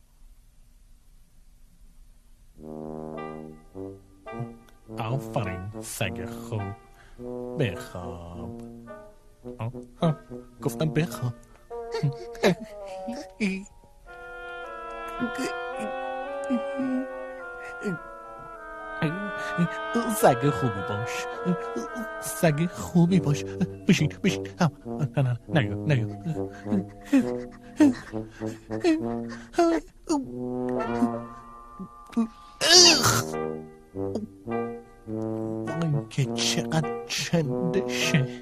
آفرین سگ خوب. بخواب. گفتم بخواب. سگ خوبی باش. سگ خوبی باش. بشین. نه که چقدر چندشه.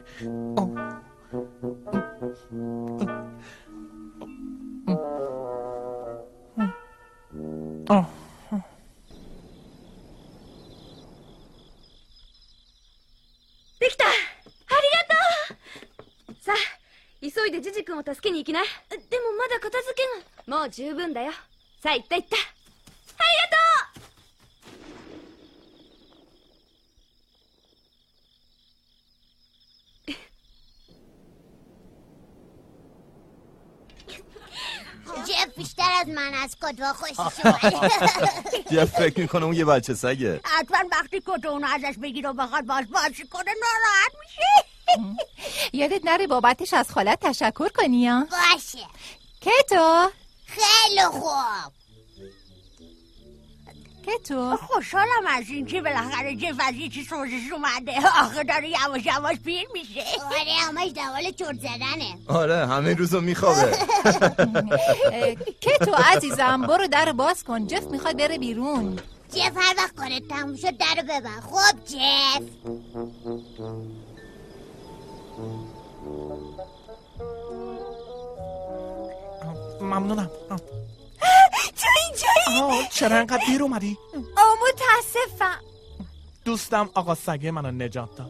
できた。ありがとう。さあ、急いでジジ君を助けに行きな。でもまだ片付けが。もう十分だよ。さあ、行った。ありがとう。 جف بیشتر از من از کدوا خوشش اومده. جف فکر میکنه اون یه بچه سگه. حتما وقتی کدوا اونو ازش بگیر و بخواد باش بازی کنه ناراحت میشه. یادت نره بابتش از خالت تشکر کنی یا؟ باشه. که تو؟ خیلی خوب. که تو؟ خوشحالم از این که بالاخره جف از یه چیز روزش اومده. آخه داره یواش پیر میشه. آره همش دوال چرت زدنه. آره همه روزو میخوابه. که تو عزیزم برو در باز کن. جف میخواد بره بیرون. جف هر وقت کارت تموم شد در ببند. خب جف. ممنونم. تو اینجایی؟ چرا انقدر دیر اومدی؟ متاسفم. دوستم آقا سگه منو نجات داد.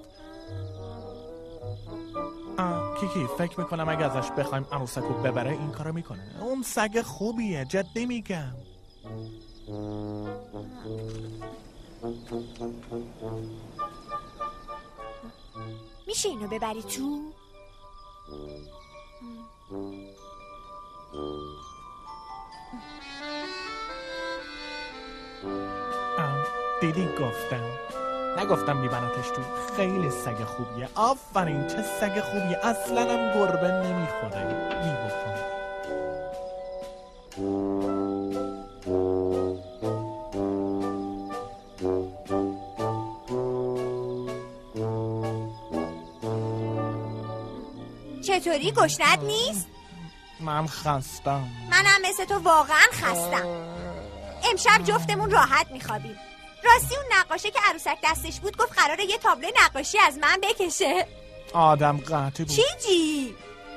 کیکی فکر میکنم اگه ازش بخوایم عروسکو ببره این کارو میکنه. اون سگ خوبیه، جدی میگم. میشه اینو ببری تو؟ دیدی گفتم نگفتم میبرتش تو. خیلی سگ خوبیه. آفرین چه سگ خوبیه. اصلا هم گربه نمیخوره. میبخون. چطوری گشنت نیست؟ من خستم. منم مثل تو واقعا خستم. امشب جفتمون راحت میخوابیم. راستی اون نقاشه که عروسک دستش بود گفت قراره یه تابلو نقاشی از من بکشه. آدم قاطی بود. چی؟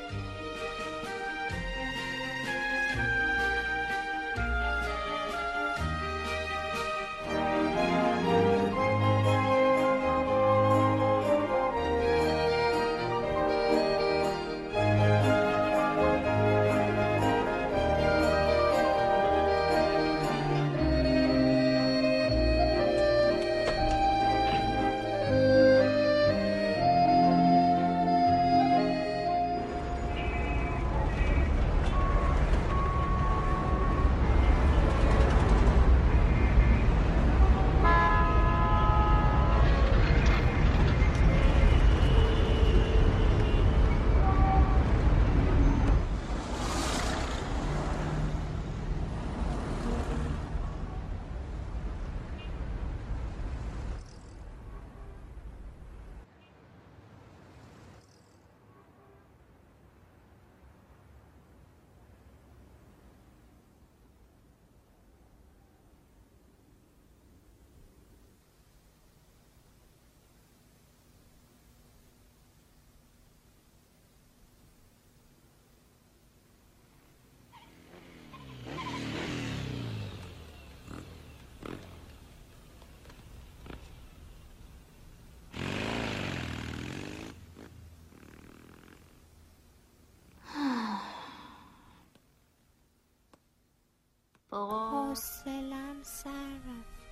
حوصله‌ام سر رفت.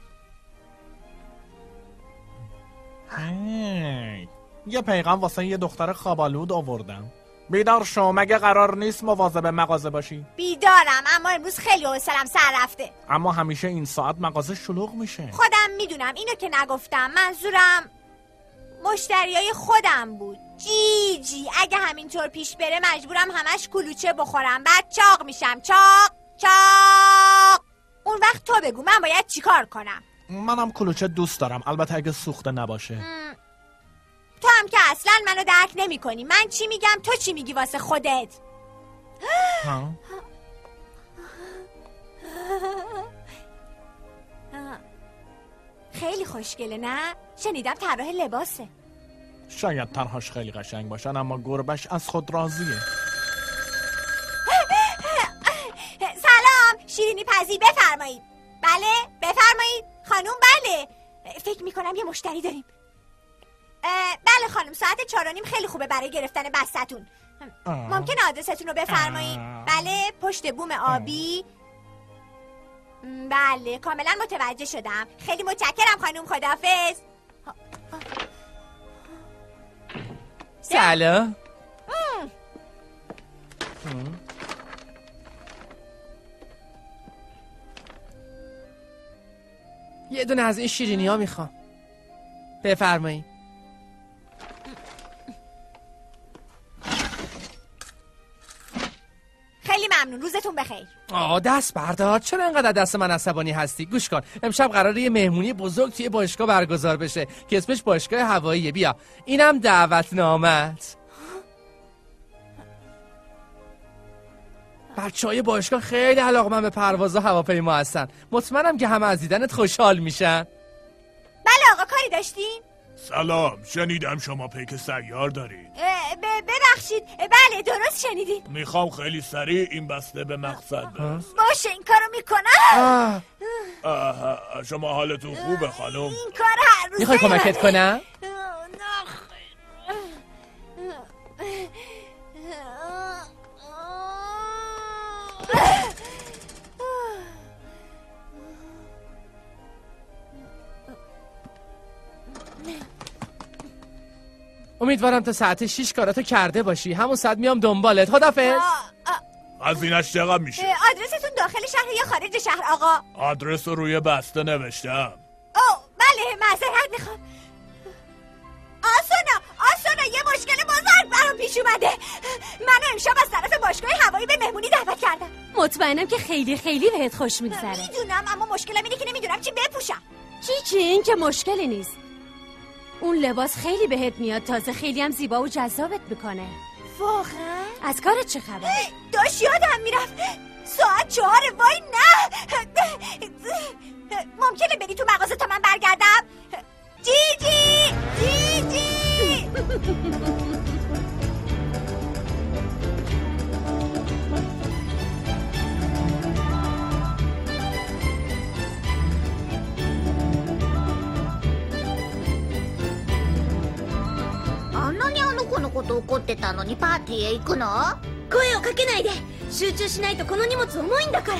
یه پیغام واسه یه دختر خوابالود آوردم. بیدار شو. مگه قرار نیست مواظب مغازه باشی؟ بیدارم اما امروز خیلی حوصله‌ام سر رفته. اما همیشه این ساعت مغازه شلوغ میشه. خودم میدونم. اینو که نگفتم. منظورم مشتریای خودم بود. جی اگه همینطور پیش بره مجبورم همش کلوچه بخورم. بعد چاق میشم. چاق. اون وقت تو بگو من باید چیکار کنم. منم کلوچه دوست دارم، البته اگه سوخته نباشه. تو هم که اصلا منو درک نمی کنی. من چی میگم تو چی میگی واسه خودت؟ خیلی خوشگله نه؟ شنیدم طراح لباسه. شاید طرحش خیلی قشنگ باشن اما گربش از خود راضیه. سلام شیرینی پزی بفرمایید. بله بفرمایید خانوم. بله فکر میکنم یه مشتری داریم. بله خانم ساعت 4:30 خیلی خوبه برای گرفتن بستتون. ممکنه آدرستون رو بفرمایید؟ بله پشت بوم آبی. بله کاملا متوجه شدم. خیلی متشکرم خانوم. خداحافظ. سلام. یه دونه از این شیرینی ها میخوام. بفرمایید. خیلی ممنون. روزتون بخیر. دست بردار. چرا انقدر دست من عصبانی هستی؟ گوش کن. امشب قراره یه مهمونی بزرگ توی باشگاه برگزار بشه که اسمش باشگاه هواییه. بیا اینم دعوتنامت. بچه‌های باشگاه خیلی علاقه‌مند به پرواز هواپیما هستن. مطمئنم که همه از دیدنت خوشحال میشن. بله آقا کاری داشتین؟ سلام، شنیدم شما پیک سیار دارید. ببخشید. بله درست شنیدید. میخوام خیلی سریع این بسته به مقصد برسه. باشه این کارو میکنم. شما حالتون خوبه خانم؟ این کار هر روزه. میخوای کمکت کنم؟ امیدوارم تا ساعت 6 کاراتو کرده باشی. همون ساعت میام دنبالت. خدافظ. هزینه‌اش چقدر میشه؟ آدرستون داخل شهر یا خارج شهر آقا؟ آدرس رو روی بسته نوشتم. بله معذرت میخوام. آسونا یه مشکل بزرگ برام پیش اومده. من امشب از طرف باشگاه هوایی به مهمونی دعوت کردم. مطمئنم که خیلی خیلی بهت خوش میگذره. میدونم اما مشکلم اینه که نمیدونم چی بپوشم. چی این که مشکلی نیست. اون لباس خیلی بهت میاد، تازه خیلی هم زیبا و جذابت میکنه. واقعا؟ از کارت چه خبر؟ داشت یادم میرفت ساعت 4. وای نه. ممکنه بری تو مغازه تا من برگردم؟ جیجی あんなにあの子のこと怒ってたのにパーティーへ行くの？ 声をかけないで。集中しないとこの荷物重いんだから。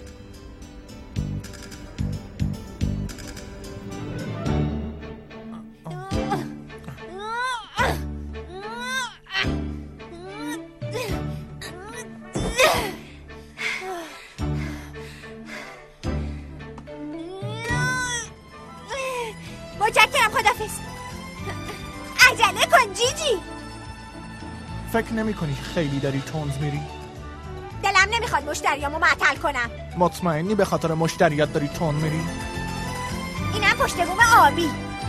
متشکرم. خدافظ. عجله کن جیجی. فکر نمی کنی خیلی داری تونز میری؟ دلم نمیخواد مشتریامو معطل کنم. مطمئنی به خاطر مشتریات داری تون میری؟ اینم پشت بوم آبی.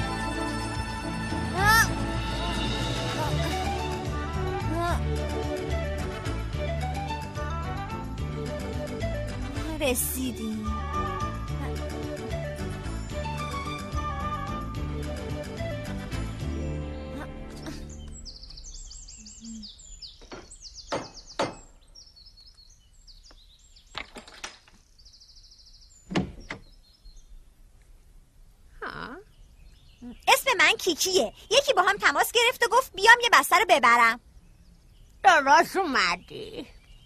رسیدیم. اسم من کیکیه. یکی با هم تماس گرفت و گفت بیام یه بسته رو ببرم. درست اومدی.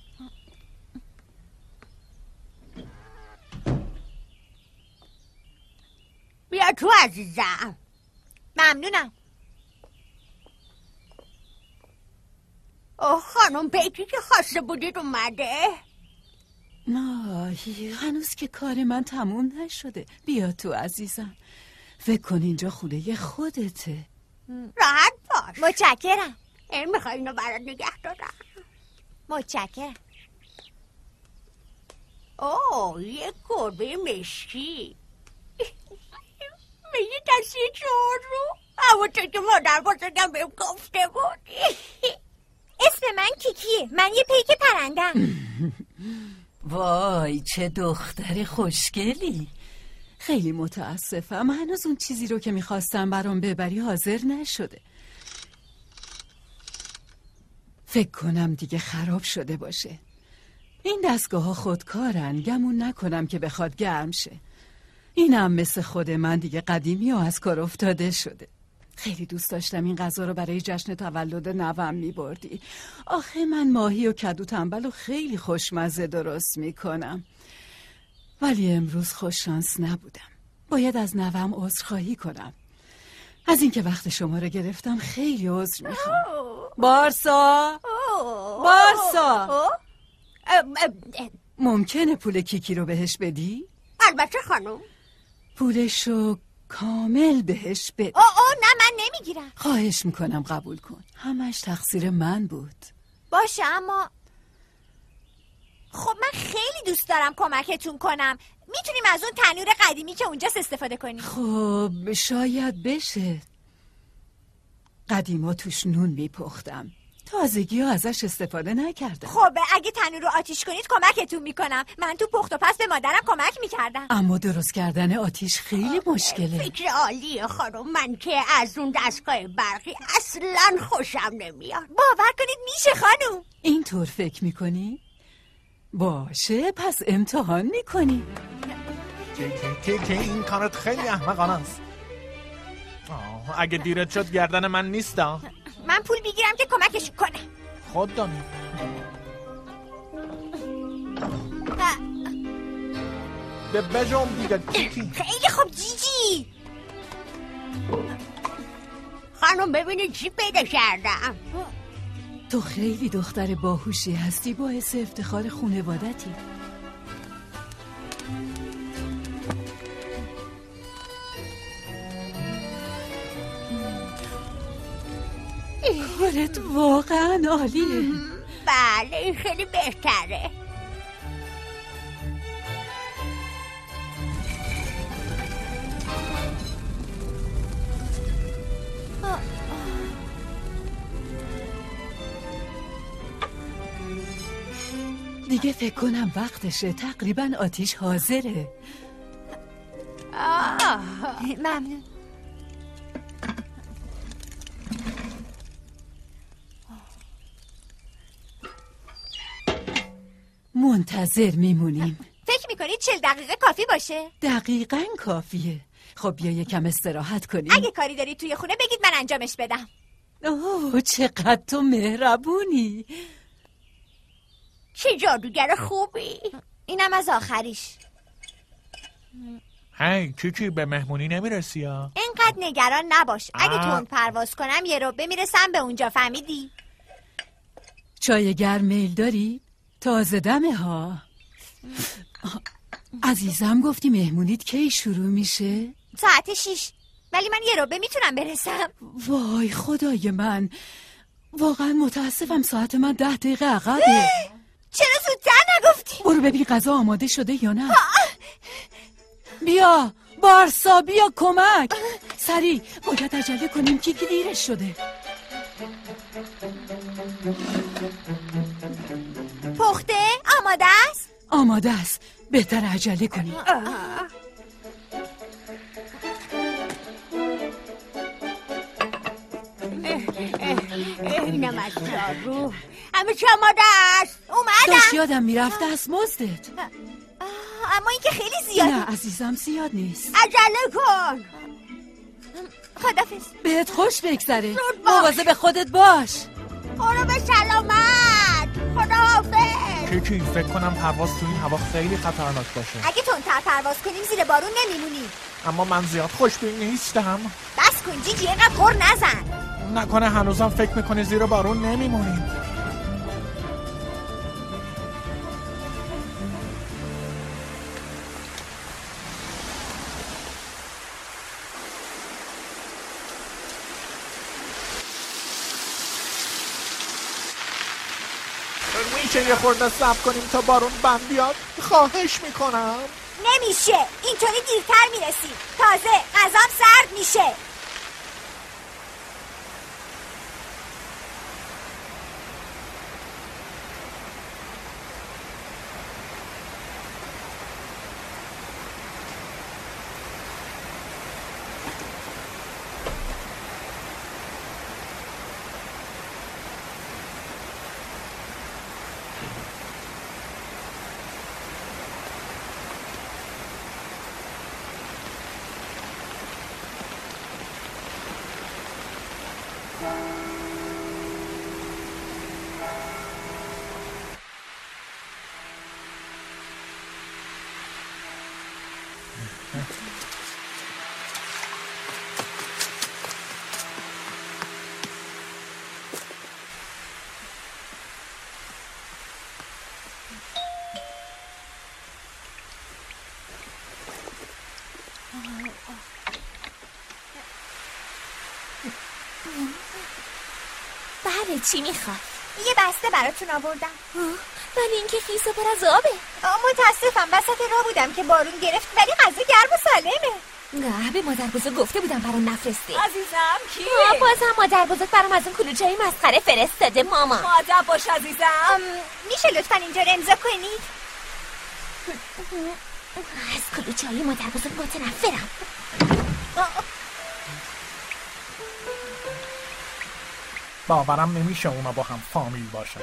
بیا تو عزیزم. ممنونم. اوه خانم پیکی که خواسته بودید اومده. نه هنوز که کار من تموم نشده. بیا تو عزیزم. فکر کن اینجا خونه خودته. راحت باش. متشکرم. میخوای اینو برات نگه دارم؟ متشکرم. اوه یه گربه مشکی. میگی دستی چهارو؟ اما تو که مادر بزرگم بهم گفته بودی. اسم من کیکیه. من یه پیک پرندم. وای چه دختر خوشگلی. خیلی متاسفم هنوز اون چیزی رو که میخواستم برام ببری حاضر نشده. فکر کنم دیگه خراب شده باشه. این دستگاه ها خودکارن. گمون نکنم که بخواد گرم شه. اینم مثل خود من دیگه قدیمی و از کار افتاده شده. خیلی دوست داشتم این غذا رو برای جشن تولد نوام میبردی. آخه من ماهی و کدو تنبل و خیلی خوشمزه درست میکنم. ولی امروز خوششانس نبودم. باید از نوام عذرخواهی کنم. از اینکه وقت شما رو گرفتم خیلی عذر میخوام. بارسا ممکنه پول کیکی رو بهش بدی؟ البته خانم. پولشو کامل بهش بده. نه من نمیگیرم. خواهش میکنم قبول کن. همش تقصیر من بود. باشه اما خب من خیلی دوست دارم کمکتون کنم. میتونیم از اون تنور قدیمی که اونجاست استفاده کنیم. خب شاید بشه. قدیما توش نون میپختم. تازگی ها ازش استفاده نکردم. خب اگه تنور رو آتیش کنید کمکتون میکنم. من تو پخت و پس به مادرم کمک میکردم. اما درست کردن آتیش خیلی مشکله. فکر عالیه خانم. من که از اون دستگاه برقی اصلا خوشم نمیاد. باور کنید میشه خانم. اینطور فکر میکنی؟ باشه پس امتحان میکنی. که این کارت خیلی احمقانه است. اگه دیرت شد گردن من نیستم. من پول بگیرم که کمکش کنم. خود دانی. به بجام دیگه کیکی. خیلی خوب جیجی. خانم ببینید چی پیدا کردم. تو خیلی دختر باهوشی هستی، باعث افتخار خانوادتی. کارت واقعا عالیه. بله این خیلی بهتره. دیگه فکر کنم وقتشه. تقریبا آتیش حاضره. ممنون. منتظر میمونیم. فکر میکنید 40 دقیقه کافی باشه؟ دقیقاً کافیه. خب بیا یکم استراحت کنیم. اگه کاری دارید توی خونه بگید من انجامش بدم. اوه چقدر تو مهربونی. چه جادوگر خوبی. اینم از آخریش. هی کیکی به مهمونی نمیرسی یا؟ اینقدر نگران نباش. اگه تند پرواز کنم یه ربع میرسم به اونجا، فهمیدی؟ چای گرم میل داری؟ تازه دمه ها. عزیزم گفتی مهمونیت کی شروع میشه؟ ساعت 6. ولی من یه ربع میتونم برسم. وای خدای من، واقعا متاسفم ساعت من 10 دقیقه عقبه. چرا زودتر نگفتی؟ برو ببین غذا آماده شده یا نه. بیا بارسا بیا کمک. سریع باید عجله کنیم، کیکی دیرش شده. پخته؟ آماده است؟ آماده است. بهتر عجله کنیم. اینم از دارو. همه چی آماده است. اومدم. داشت یادم میرفته از مزدت. اما این که خیلی زیاده. نه عزیزم زیاد نیست. عجله کن. خدافظ. بهت خوش بگذره. مواظب خودت باش. برو به سلامت. خداحافظ. کیکی فکر کنم پرواز تو این هوا خیلی خطرناک باشه. اگه تندتر پرواز کنیم زیر بارون نمیمونیم. اما من زیاد خوشبین نیستم. بس کن جیجی، اینقدر غر نزن. نکنه هنوزم فکر میکنی زیر بارون نمیمونیم. میشه یه خورده صبر کنیم تا بارون بند بیاد؟ خواهش میکنم. نمیشه، اینطوری دیرتر میرسیم. تازه غذام سرد میشه. بله چی میخواد؟ یه بسته براتون آوردم. ولی این که خیس و پر از آبه. متاسفم وسط راه بودم که بارون گرفت، ولی غذا گرم و سالمه. نه به مادر بزرگ گفته بودم برام نفرسته. عزیزم کی؟ بازم مادر بزرگ برام از اون کلوچه‌های مسخره فرستاده ماما. مادر باش عزیزم. میشه لطفا اینجا رو امضا کنید؟ از کلوچه‌های مادر بزرگ متنفرم. باورم نمیشه اونا با هم فامیل باشن.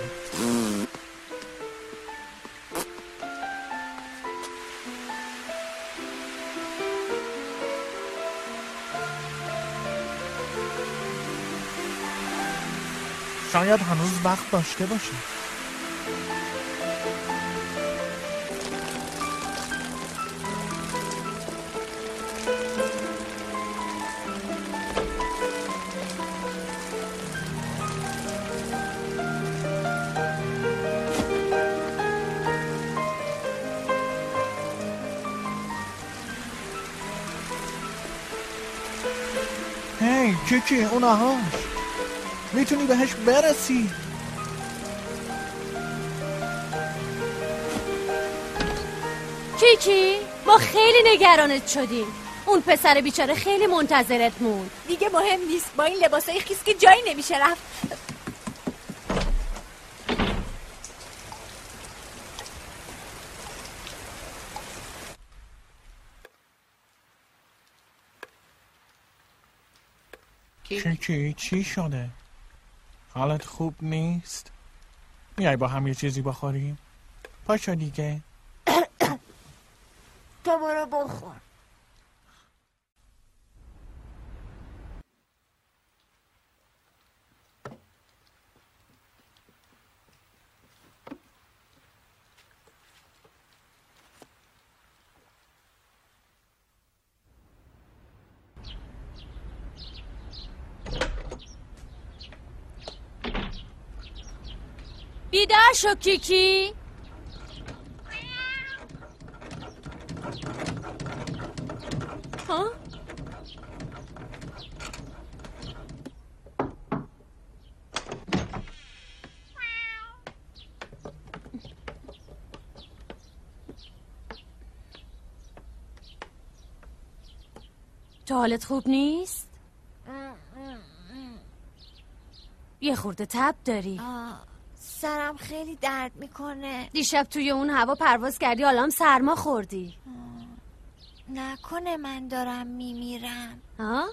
شاید هنوز وقت داشته باشه. کیکی اونهاش میتونی بهش برسی. کیکی ما خیلی نگرانت شدیم. اون پسر بیچاره خیلی منتظرت موند. دیگه مهم نیست، با این لباسای خیس که جایی نمیشه رفت. کیکی چی شده؟ حالت خوب نیست؟ میای با هم یه چیزی بخوریم؟ پاشو دیگه. تو برو بخور. بیدار شو کیکی. ها؟ تو حالت خوب نیست؟ یه خورده تب داری. سرم خیلی درد میکنه. دیشب توی اون هوا پرواز کردی، حالا هم سرما خوردی. نکنه من دارم میمیرم. ها؟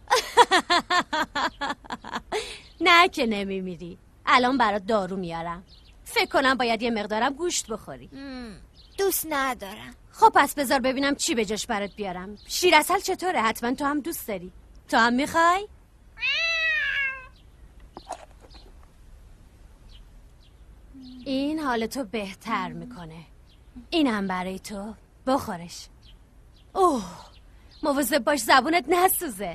نه که نمیمیری. الان برات دارو میارم. فکر کنم باید یه مقدارم گوشت بخوری. دوست ندارم. خب پس بذار ببینم چی به جاش برات بیارم. شیر عسل چطوره؟ حتما تو هم دوست داری. تو هم میخوای؟ این حالتو بهتر میکنه. اینم برای تو، بخورش. اوه، مواظب باش زبونت نسوزه.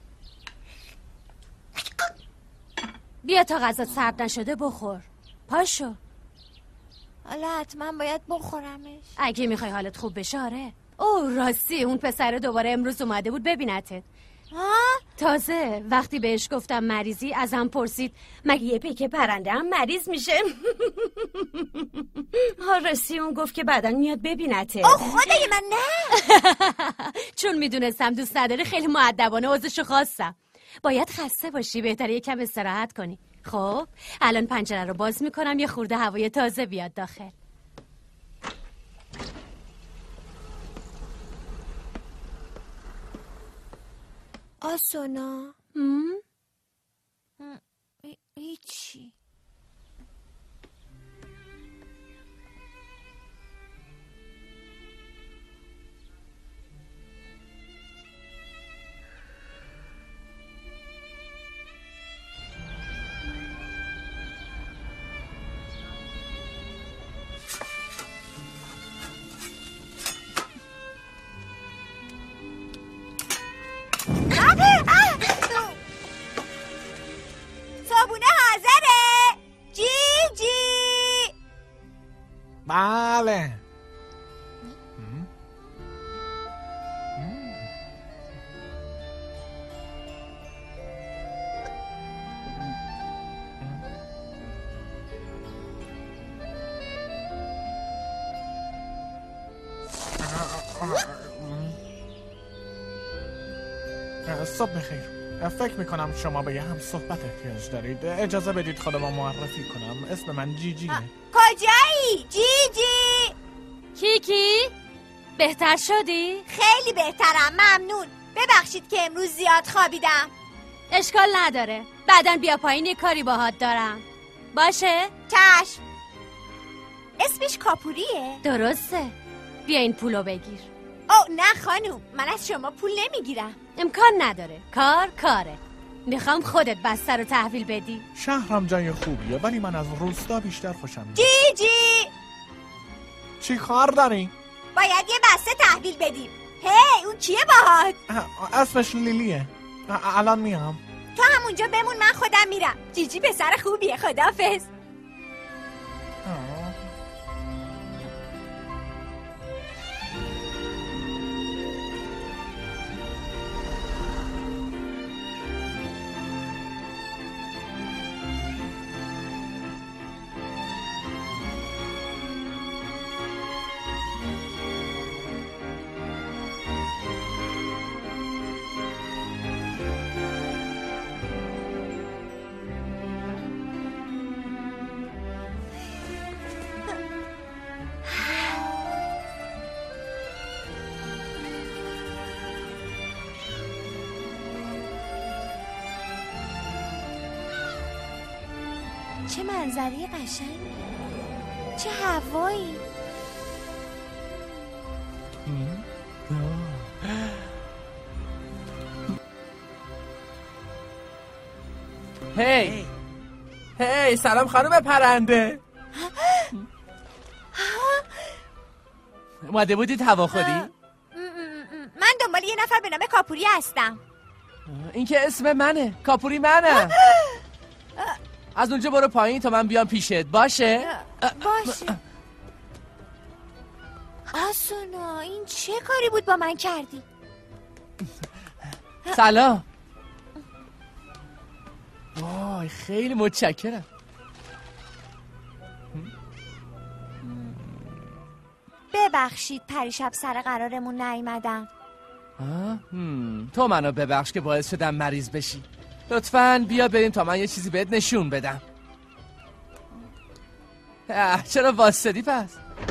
بیا تا غذا سرد نشده بخور. پاشو. حالا حتما باید بخورمش. اگه میخوای حالت خوب بشه آره. اوه راستی اون پسر دوباره امروز اومده بود ببینتت. تازه وقتی بهش گفتم مریضی ازم پرسید مگه یه پیک پرنده هم مریض میشه؟ راستی اون گفت که بعدن میاد ببینته. اوه خدای من نه. چون میدونستم دوست نداره خیلی مؤدبانه عذرشو خواستم. باید خسته باشی، بهتره یکم استراحت کنی. خب الان پنجره رو باز میکنم یه خورده هوای تازه بیاد داخل. آسونا هیچی. صابونه حاضره. جی جی. بله. صبح بخیر. فکر میکنم شما به یه هم صحبت احتیاج دارید. اجازه بدید خودم معرفی کنم. اسم من جیجیه. کجایی؟ جیجی. کیکی بهتر شدی؟ خیلی بهترم ممنون. ببخشید که امروز زیاد خوابیدم. اشکال نداره، بعدن بیا پایین یه کاری باهات دارم. باشه؟ چشم. اسمش کاپوریه؟ درسته. بیا این پولو بگیر. او نه خانوم، من از شما پول نمیگیرم. امکان نداره، کاره. میخوام خودت بسته رو تحویل بدی. شهرم جای خوبیه ولی من از روستا بیشتر خوشم میاد. جیجی چی کار داری؟ باید یه بسته تحویل بدیم. هی اون کیه باهات؟ اسمش لیلیه. الان میام. تو همونجا بمون، من خودم میرم. جیجی پسر خوبیه. خداحافظ. چه منظری قشنگی، چه هوایی. هی هی سلام خانم پرنده. اومده بودید هوا خودی؟ من دنبال یه نفر به نام کاپوری هستم. این که اسم منه، کاپوری منه. از اونجا برو پایین تا من بیام پیشت. باشه؟ باشه. آسونا این چه کاری بود با من کردی؟ سلام. وای خیلی متشکرم. ببخشید پریشب سر قرارمون نیومدم. تو منو ببخش که باعث شدم مریض بشی. لطفاً بیا بریم تا من یه چیزی بهت نشون بدم. چرا واسدی پس؟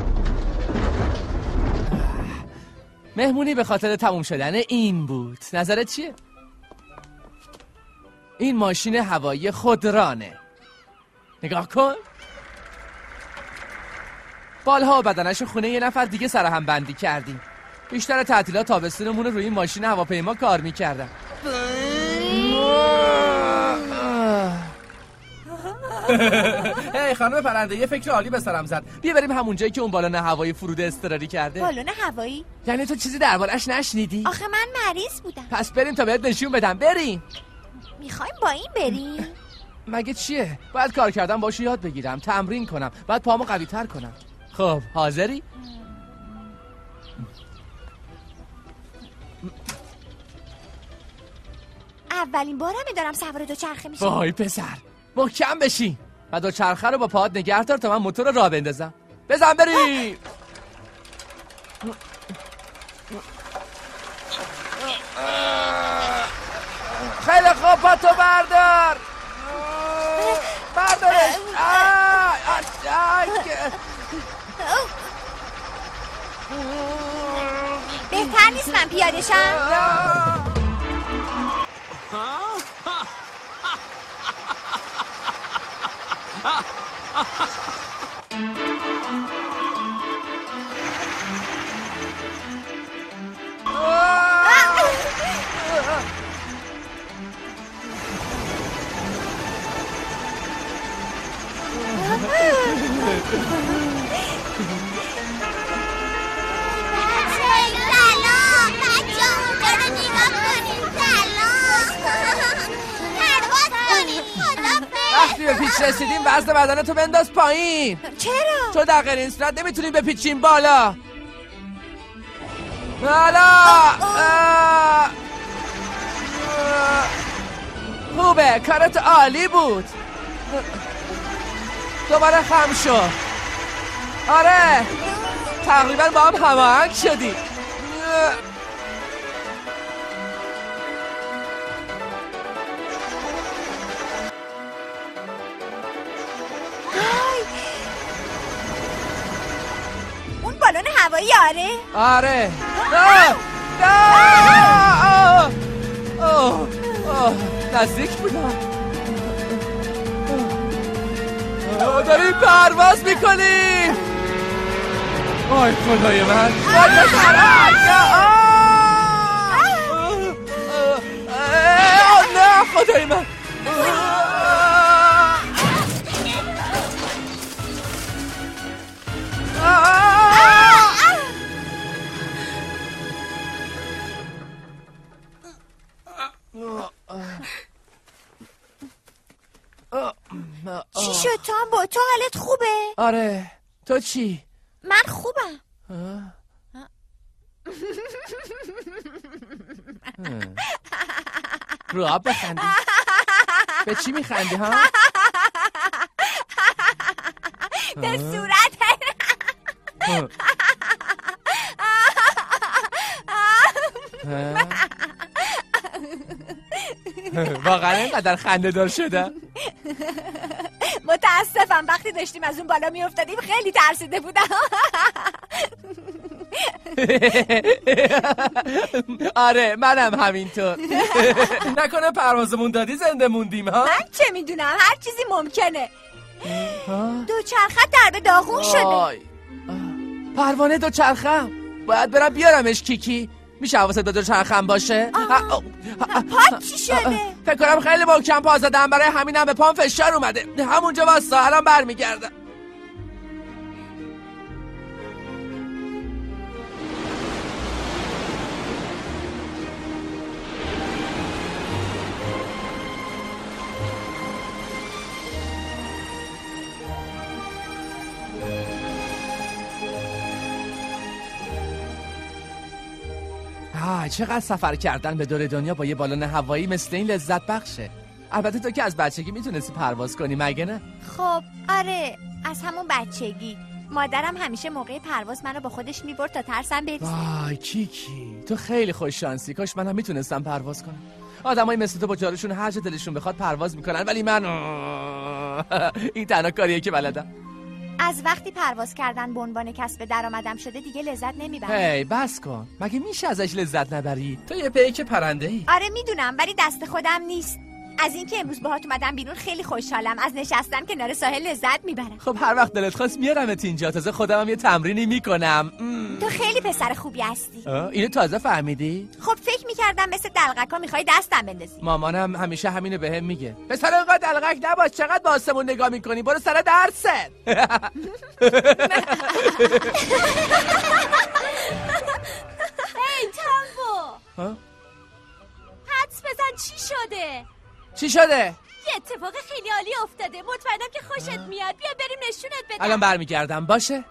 مهمونی به خاطر تموم شدن این بود. نظرت چیه؟ این ماشین هوایی خودرانه. نگاه کن. بالها و بدنش خونه یه نفر دیگه سر هم بندی کردیم. بیشتر تعطیلات تابستونمون روی این ماشین هواپیما کار میکردم. هی خانم پرنده یه فکر عالی به سرم زد. بیا بریم همون جایی که اون بالون هوایی فرود اضطراری کرده. بالون هوایی؟ یعنی تو چیزی دربارش نشنیدی؟ آخه من مریض بودم. پس بریم تا بهت نشون بدم. بریم. میخوایم با این بریم؟ مگه چیه؟ باید کار کردن باشو یاد بگیرم، تمرین کنم، بعد پامو قوی تر کنم. خب حاضری؟ اولین بارم دارم سوار دوچرخه میشم. وای پسر محکم بشین و دوچرخه رو با پاهات نگه دار تا من موتور رو راه بندازم. بزن بریم. خیلی خوب پاتو بردار. بردارش. بهتر نیست من پیاده شم؟ وقتی به پیچ رسیدیم وزن بدن تو بنداز پایین. چرا؟ تو در غیر این صورت نمیتونیم بپیچیم بالا. خوبه کارت عالی بود. دوباره خم شو. آره تقریبا با هم هماهنگ شدی. اون بالون هوایی آره. نزدیک بودم. داریم پرواز میکنیم. آی خدای من. نه خدای من. چی شد تامبو؟ تو حالت خوبه؟ آره تو چی؟ من خوبم. رو آب بخندی. به چی میخندی ها؟ به صورت واقعا اینقدر خنده دار شدم. متاسفم وقتی داشتیم از اون بالا میافتادیم خیلی ترسیده بودم. آره منم همینطور. نکنه پروازمون دادی زنده موندیم ها؟ من چه میدونم هر چیزی ممکنه. دوچرخه در به داغون شده. پروانه دوچرخم باید برم بیارمش. کیکی میشه حواست به دوچرخم باشه؟ پات چی شده؟ فکر کنم خیلی محکم پا زدم، برای همینم به پام فشار اومده. همونجا واسه الان برمیگردم. چقدر سفر کردن به دور دنیا با یه بالون هوایی مثل این لذت بخشه. البته تو که از بچگی میتونستی پرواز کنی مگه نه؟ خب آره، از همون بچگی مادرم همیشه موقع پرواز منو با خودش میبرد تا ترسم بریزه. وای کیکی تو خیلی خوش شانسی. کاش منم میتونستم پرواز کنم. آدمایی مثل تو با جارشون هر جا دلشون بخواد پرواز میکنن، ولی من این تنها کاریه که بلدم. از وقتی پرواز کردن به عنوان کسب درآمدم شده دیگه لذت نمیبرم. هی بس کن، مگه میشه ازش لذت نبری؟ تو یه پیک پرنده ای. آره میدونم، ولی دست خودم نیست. از اینکه امروز باهات اومدم بیرون خیلی خوشحالم. از نشستن کنار ساحل لذت میبرم. خب هر وقت دلت خواست میارمت اینجا. تازه خودم هم یه تمرینی میکنم. تو خیلی پسر خوبی هستی. اینو تازه فهمیدی؟ خب فکر میکردم مثل دلقکا میخوای دستم بندازی. مامانم همیشه همینو بهم میگه. پسر اینقدر دلقک نباش، چقدر با آسمون نگاه میکنی، برو سر درست. هی تامبو، حدس بزن چی شده؟ چی شده؟ یه اتفاق خیلی عالی افتاده. مطمئنم که خوشت میاد. بیا بریم نشونت بدم. الان برمیگردم. باشه.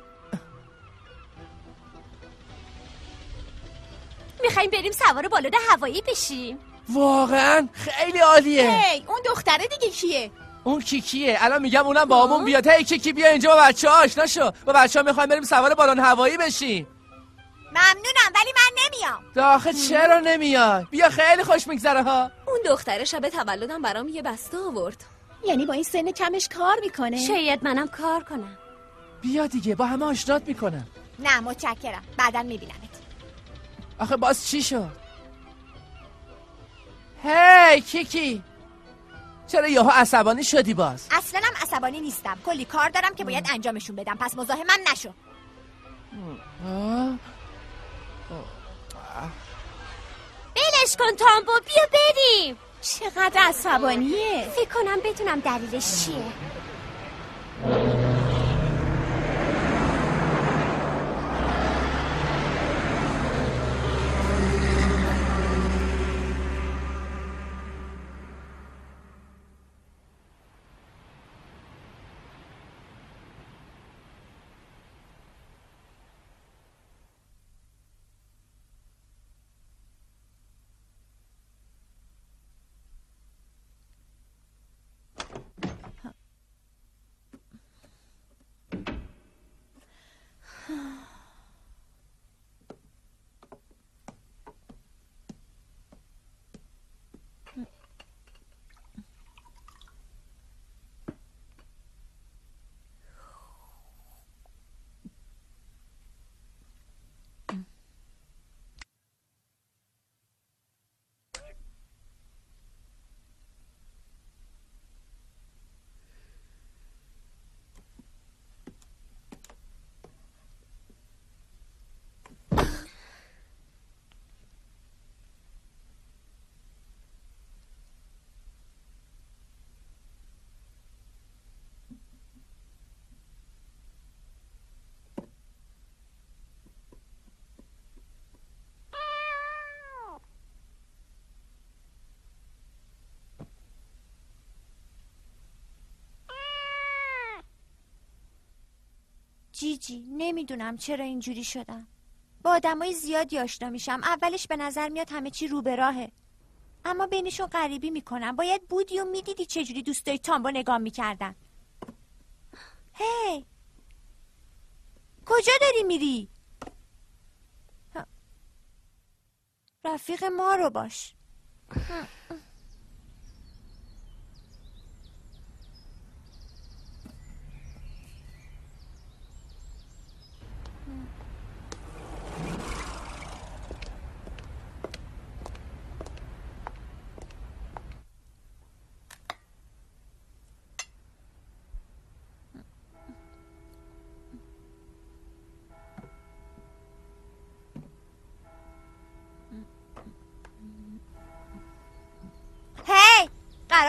میخوایم بریم سوار بالون هوایی بشیم. واقعا خیلی عالیه. هی اون دختره دیگه کیه؟ اون کیکیه. الان میگم اونم با همون بیاد. هی کیکی بیا اینجا با بچه‌ها آشنا شو. با بچه‌ها میخوایم بریم سوار بالون هوایی بشیم. ممنونم ولی من نمیام. داخل چرا نمیای؟ بیا خیلی خوش میگذره ها. اون دختر شب تولدم برام یه بسته آورد. یعنی با این سن کمش کار میکنه؟ شاید منم کار کنم. بیا دیگه با همه آشنات میکنم. نه متشکرم، بعداً میبینمت. آخه باز چی شد؟ هی کیکی چرا یهو عصبانی شدی باز؟ اصلاً هم عصبانی نیستم. کلی کار دارم که باید انجامشون بدم، پس مزاحمم نشو. بلش کن تامبو، بیا بریم. چقدر عصبانیه. فکر کنم بدونم دلیلش چیه. جیجی نمیدونم چرا اینجوری شدم. با آدمای زیادی آشنا میشم. اولش به نظر میاد همه چی رو به راهه، اما بینشون غریبی میکنم. باید بودی و میدیدی چجوری دوستای تامبو نگاه میکردن. هی کجا داری میری؟ رفیق ما رو باش.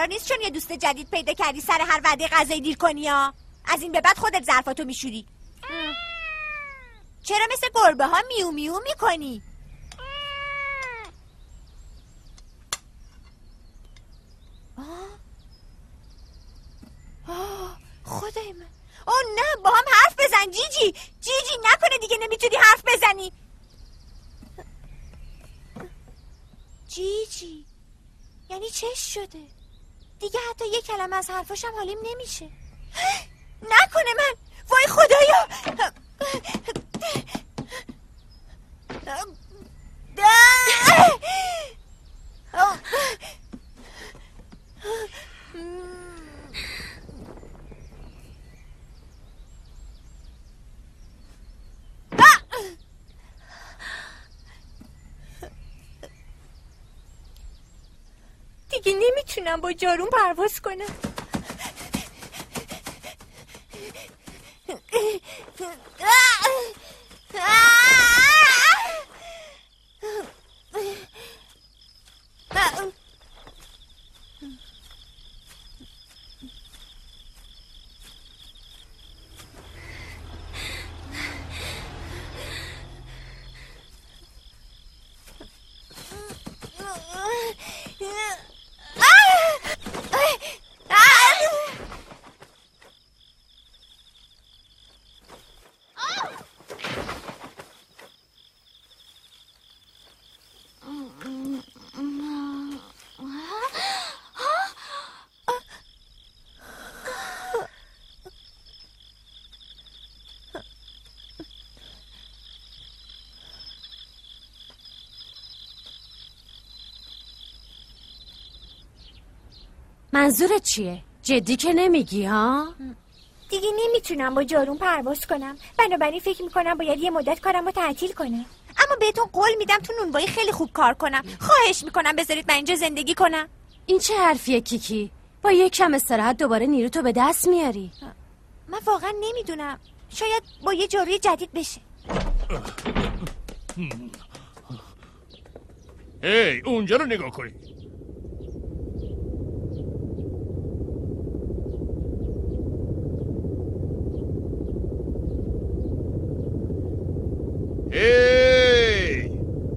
قرار نیست چون یه دوست جدید پیدا کردی سر هر وعده غذایی دیر کنی ها. از این به بعد خودت ظرفاتو میشوری. چرا مثل گربه ها میو میو میکنی؟ خدای من. اوه نه، با هم حرف بزن جیجی. جیجی نکنه دیگه نمیتونی حرف بزنی. جیجی یعنی چش شده دیگه؟ حتی یه کلمه از حرفاشم حالیم نمیشه. نکنه من. وای خدایا. دیگه نمیتونم با جارون پرواز کنم. منظورت چیه؟ جدی که نمیگی ها؟ دیگه نمیتونم با جارون پرواز کنم، بنابراین فکر میکنم باید یه مدت کارم رو تعطیل کنم. اما بهتون قول میدم تو نونوایی خیلی خوب کار کنم. خواهش میکنم بذارید من اینجا زندگی کنم. این چه حرفیه کیکی؟ با یک کم استراحت دوباره نیروتو به دست میاری. من واقعا نمیدونم، شاید با یه جاروی جدید بشه. هی اونجا رو نگاه کنید. هی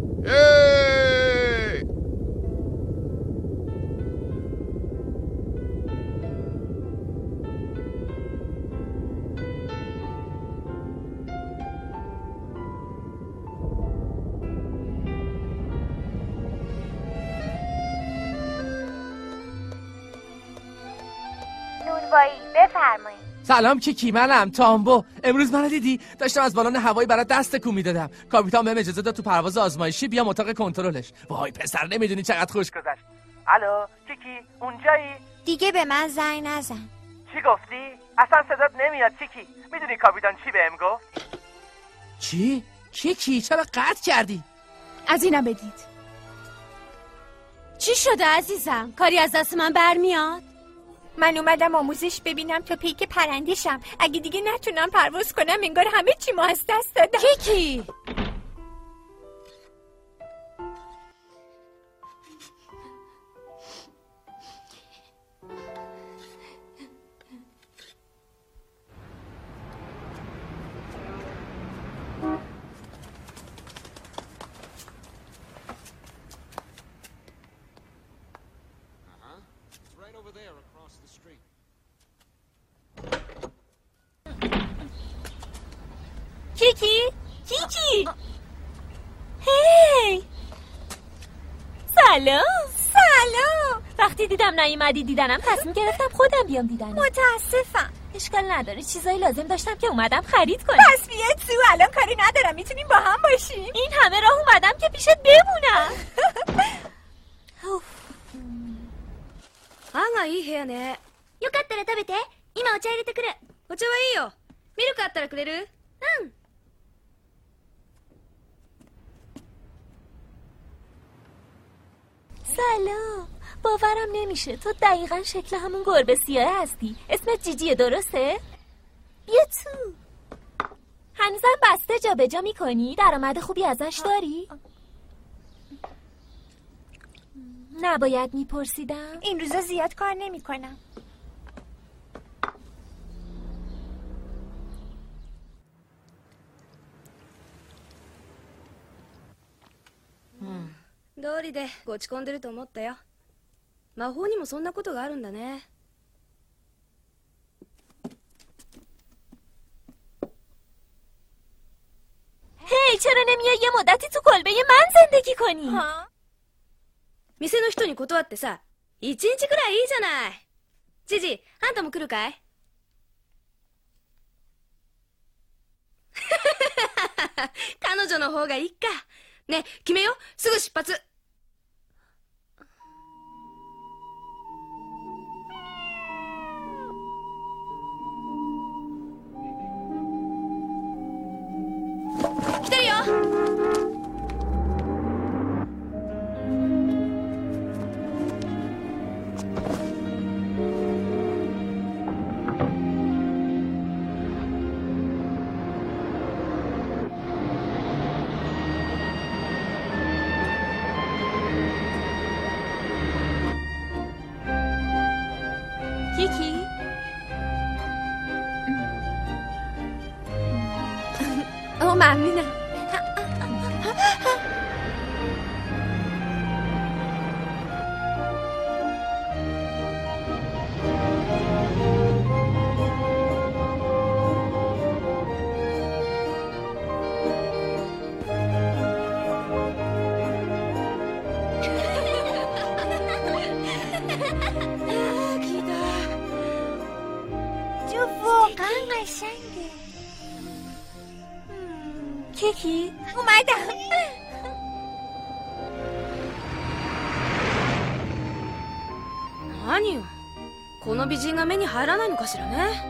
نونوایی بفرمایید. سلام کیکی، منم تامبو. امروز منو دیدی؟ داشتم از بالون هوایی برات دست تکون میدادم. کاپیتان بهم اجازه داد تو پرواز آزمایشی بیام اتاق کنترلش. وای پسر نمیدونی چقدر خوش گذشت. الو کیکی اونجایی؟ دیگه به من زنگ نزن. چی گفتی؟ اصلا صدات نمیاد کیکی. میدونی کاپیتان چی بهم گفت؟ چی؟ کیکی چرا قطع کردی؟ از اینا بدید. چی شده عزیزم؟ کاری از دست من برمیاد؟ من اومدم آموزش ببینم تا پیک پرندیشم. اگه دیگه نتونم پرواز کنم انگار همه چی ما از دست دادم. کیکی کیکی؟ کیکی؟ هی سلام. سلام. وقتی دیدم نیومدی دیدنم تصمیم گرفتم خودم بیام دیدنم. متاسفم. اشکال نداره، چیزایی لازم داشتم که اومدم خرید کنم. پس بیا تو، الان کاری ندارم، میتونیم با هم باشیم. این همه راه اومدم که پیشت بمونم. 案外いい部屋ね。よかったら食べて。今お茶入れてくる。お茶はいいよ。ミルクあったらくれる？うん。 سلام. باورم نمیشه تو دقیقا شکل همون گربه سیاه هستی. اسمت جیجیه درسته؟ بیا تو. هنوزم بسته جا به جا میکنی؟ درآمد خوبی ازش داری؟ نباید میپرسیدم؟ این روزا زیاد کار نمی کنم. 道理で落ち込んでると思ったよ。魔法にもそんなことがあるんだね。 هی چرا نمیای یه مدتی تو کلبه من زندگی کنی؟ 店の人に断ってさ、1日くらいいいじゃない。ジジ、あんたも来るかい？彼女の方がいいか。ね、決めよう。すぐ出発。来てるよ。 کیکی؟ ممنونم. کیکی؟ اومدم. 何よ、この美人が目に入らないのかしらね。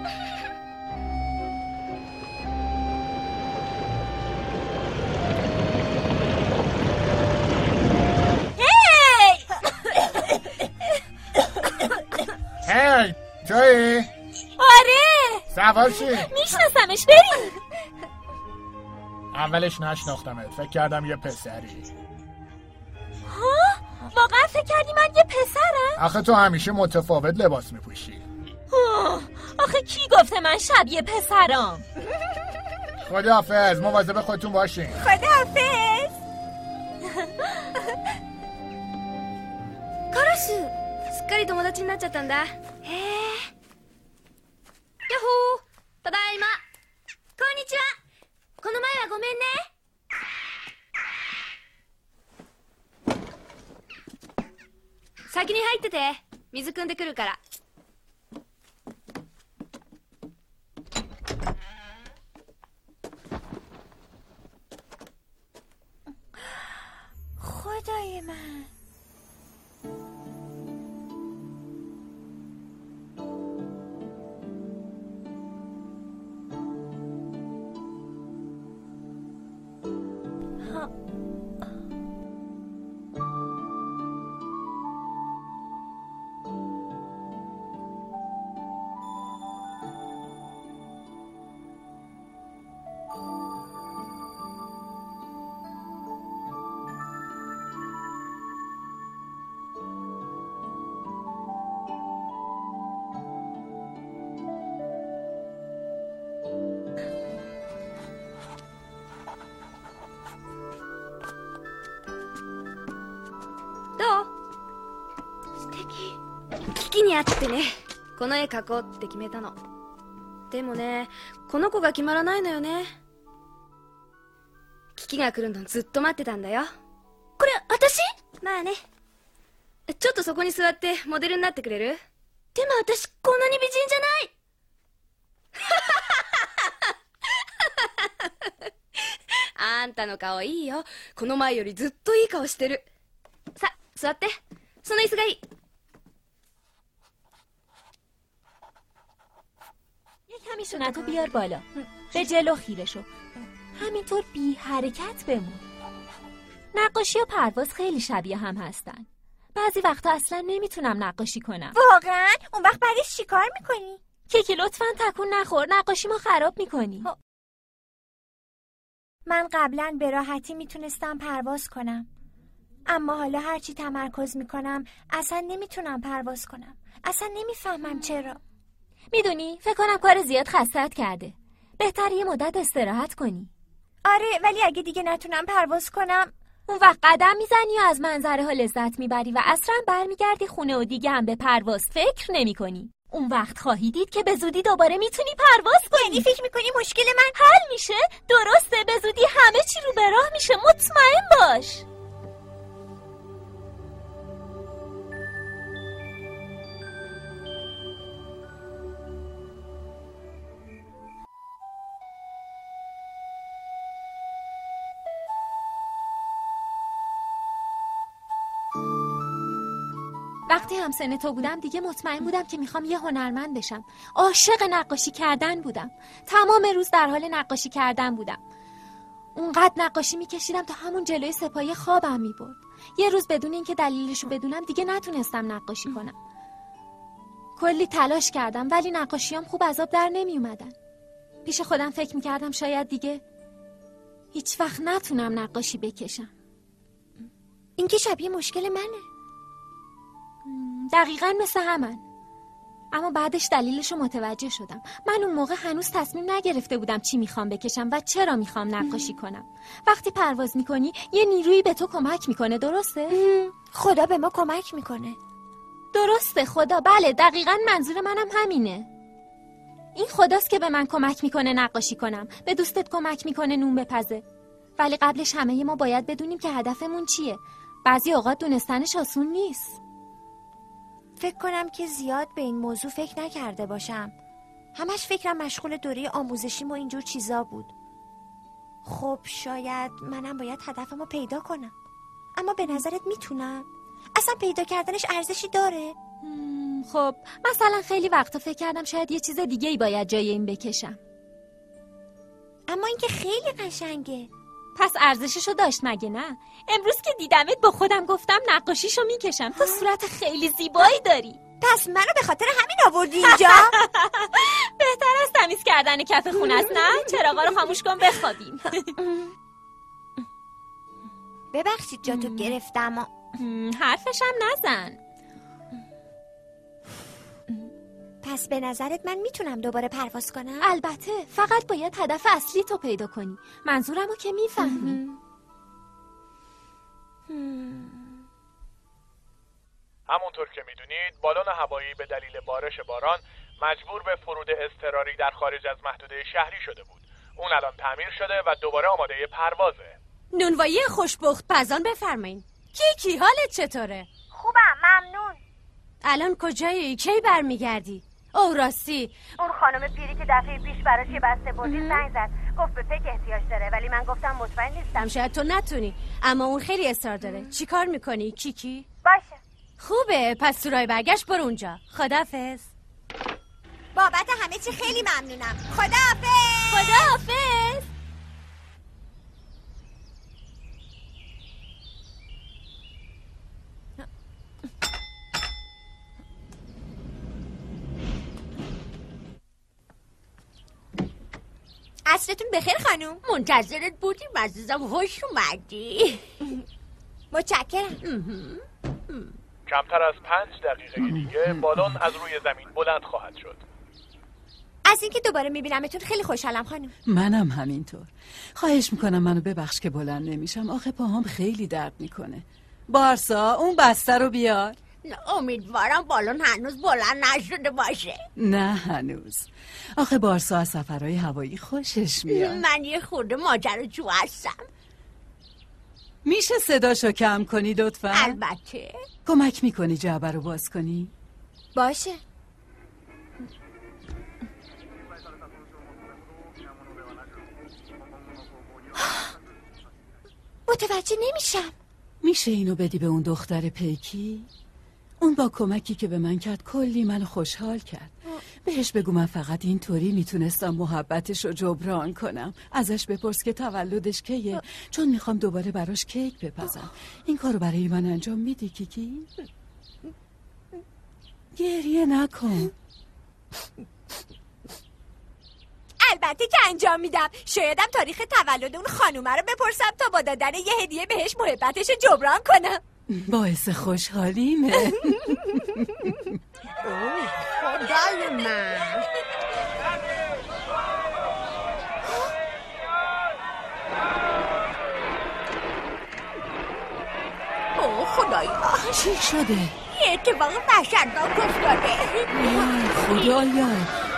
هی تویی؟ آره سوار شی. میشناسمش، بریم. اولش نشناختمت، فکر کردم یه پسری. ها؟ واقعا فکر کردی من یه پسرم؟ آخه تو همیشه متفاوت لباس میپوشی. آخه کی گفته من شبیه پسرم؟ خداحافظ، مواظب خودتون باشین. خداحافظ. カラス、すっかり友達になっちゃったんだ。へえ。やっほー、ただいま。こんにちは。この前はごめんね。先に入ってて、水汲んでくるから。 خدای من. 危機にあってね、この絵描こうって決めたの。でもね、この子が決まらないのよね。危機が来るのずっと待ってたんだよ。これ私？まあね。ちょっとそこに座ってモデルになってくれる？でも私こんなに美人じゃない。あんたの顔いいよ。この前よりずっといい顔してる。さ、座って。その椅子がいい。 کمی شونتو بیار بالا، به جلو خیره شو، همینطور بی حرکت بمون. نقاشی و پرواز خیلی شبیه هم هستن. بعضی وقتا اصلا نمیتونم نقاشی کنم. واقعا؟ اون وقت بعدش چی کار میکنی؟ کیکی لطفاً تکون نخور، نقاشی ما خراب میکنی. من قبلا به راحتی میتونستم پرواز کنم، اما حالا هرچی تمرکز میکنم اصلا نمیتونم پرواز کنم. اصلا نمیفهمم چرا. میدونی فکر کنم کار زیاد خستت کرده. بهتر یه مدت استراحت کنی. آره، ولی اگه دیگه نتونم پرواز کنم اون وقت قدم میزنی و از منظره ها لذت میبری و اصلا برمیگردی خونه و دیگه هم به پرواز فکر نمی کنی. اون وقت خواهی دید که به زودی دوباره میتونی پرواز کنی. یعنی فکر میکنی مشکل من حل میشه؟ درسته، به زودی همه چی رو به راه میشه، مطمئن باش. وقتی همسن تو بودم دیگه مطمئن بودم که میخوام یه هنرمند بشم. عاشق نقاشی کردن بودم. تمام روز در حال نقاشی کردن بودم. اونقدر نقاشی میکشیدم تا همون جلوی سپایه خوابم میبرد. یه روز بدون اینکه دلیلشو بدونم دیگه نتونستم نقاشی کنم. کلی تلاش کردم ولی نقاشیام خوب از آب در نمیومدن. پیش خودم فکر میکردم شاید دیگه هیچ وقت نتونم نقاشی بکشم. این که شبیه مشکل منه. دقیقاً مثل همن. اما بعدش دلیلشو متوجه شدم. من اون موقع هنوز تصمیم نگرفته بودم چی میخوام بکشم و چرا میخوام نقاشی کنم. وقتی پرواز میکنی یه نیرویی به تو کمک میکنه، درسته؟ خدا به ما کمک میکنه. درسته، خدا. بله، دقیقاً منظور منم همینه. این خداست که به من کمک میکنه نقاشی کنم، به دوستت کمک میکنه نون بپزه. ولی قبلش همه ما باید بدونیم که هدفمون چیه. بعضی اوقات دونستنش آسون نیست. فکر کنم که زیاد به این موضوع فکر نکرده باشم. همش فکرم مشغول دوره آموزشیم و اینجور چیزا بود. خب شاید منم باید هدفمو پیدا کنم. اما به نظرت میتونم؟ اصلا پیدا کردنش ارزشی داره؟ خب مثلا خیلی وقتا فکر کردم شاید یه چیز دیگه ای باید جای این بکشم. اما این که خیلی قشنگه. پس ارزششو داشت مگه نه؟ امروز که دیدمت با خودم گفتم نقاشیشو میکشم. تو صورت خیلی زیبایی داری. پس منو به خاطر همین آوردی اینجا؟ بهتر از تمیز کردن کف خونه است، نه؟ چراغا رو خاموش کن بخوابیم. ببخشید جاتو گرفتم. حرفشم نزن. پس به نظرت من میتونم دوباره پرواز کنم؟ البته، فقط باید هدف اصلی تو پیدا کنی. منظورمو که میفهمی. همونطور که میدونید بالون هوایی به دلیل بارش باران مجبور به فرود اضطراری در خارج از محدوده شهری شده بود. اون الان تعمیر شده و دوباره آماده پروازه. نونوایی خوشبخت پزان بفرمایین. کی حالت چطوره؟ خوبم، ممنون. الان کجایی؟ کی برمیگردی؟ او راستی اون خانم پیری که دفعه پیش براش یه بسته بردی زنگ زد، گفت به فکر احتیاج داره، ولی من گفتم مطمئن نیستم. شاید تو نتونی، اما اون خیلی اصرار داره. چی کار میکنی کیکی؟ باشه. خوبه، پس تو راه برگشت برو اونجا. خداحافظ. بابت همه چی خیلی ممنونم. خداحافظ. خداحافظ. عصرتون بخیر خانوم. منتظرت بودیم عزیزم، خوش اومدی. متشکرم. کمتر از 5 دقیقه دیگه بالون از روی زمین بلند خواهد شد. از اینکه دوباره میبینمتون خیلی خوشحالم خانوم. منم همینطور. خواهش میکنم منو ببخش که بلند نمیشم، آخه پاهام خیلی درد میکنه. بارسا اون بسته رو بیار. امیدوارم بالون هنوز بلند نشده باشه. نه هنوز. آخه بارسا از سفرهای هوایی خوشش میاد. من یه خورده ماجراجو هستم. میشه صداشو کم کنی لطفا؟ البته. کمک میکنی جعبه رو باز کنی؟ باشه. متوجه نمیشم. میشه اینو بدی به اون دختر پیکی؟ اون با کمکی که به من کرد کلی منو خوشحال کرد. بهش بگو من فقط اینطوری میتونستم محبتش رو جبران کنم. ازش بپرس که تولدش کیه، چون میخوام دوباره براش کیک بپزم. این کارو برای من انجام میدی کیکی؟ گریه نکن. البته البته که انجام میدم. شایدم تاریخ تولد اون خانومه رو بپرسم تا با دادن یه هدیه بهش محبتش جبران کنم. باعث خوشحالیمه. خدای من. اوه خدایا، چی شده؟ یه اتفاق وحشتناک افتاده. خدایا.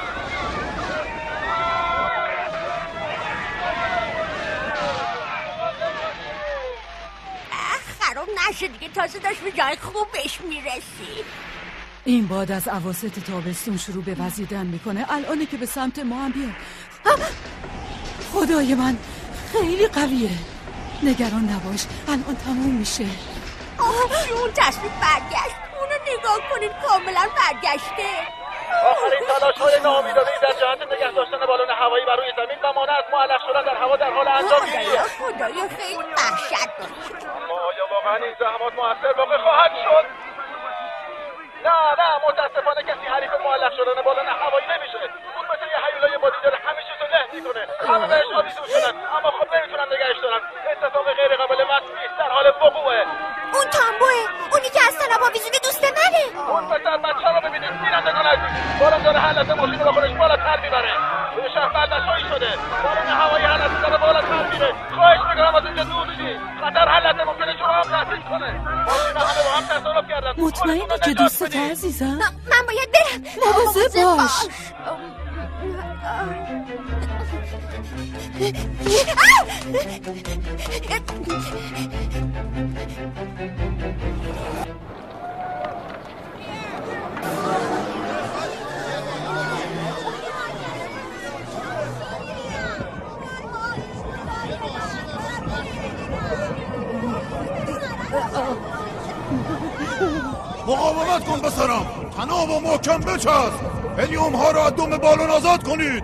خراب نشه دیگه، تازه داشت به جای خوبش میرسید. این باد از اواسط تابستون شروع به وزیدن میکنه. الانه که به سمت ما هم بیاد. خدای من خیلی قویه. نگران نباش، الان تموم میشه. اون تصویر برگشت. اونو نگاه کنین، کاملا برگشته. آخرین تلاش‌های ناامیدانه‌ای در جهت نگه داشتن بالون هوایی بر روی زمین و مانع از معلق شدن در هوا در حال انجامگیری است. خدایا خیلی وحشتناک. اما آیا واقعا این زحمات موثر واقع خواهد شد؟ نه متاسفانه کسی حریف معلق شدن بالون هوایی نمیشه. اون مثل یه هیولای بادی داره همه چیزو له میکنه. همه بهش آویزون شدن اما خب نمیتونن نگهش دارن. اتفاق غیر قابل وصفی در حال وقوعه. اون تامبوه، اونی که از تناب آویزون دوست منه. اون پسر بچه رو ببینید، بینندگان عزیز، باران داره هر لحظه ماشین رو با خودش بالاتر میبره. توی شهر بردشایی شده، باران هوایی هر لحظه داره بالاتر میره. خواهش میکنم از اینجا دور شی، خطر هر لحظه ممکنه شما هم تحصیل کنه. ماشین همه با هم تصادف کردن. مطمئنی که دوستت عزیزم؟ من باید برم. مواظب باش. مقاومت کن بسرم. تناب و محکم بچسب. هلیوم ها رو از دم بالون آزاد کنید.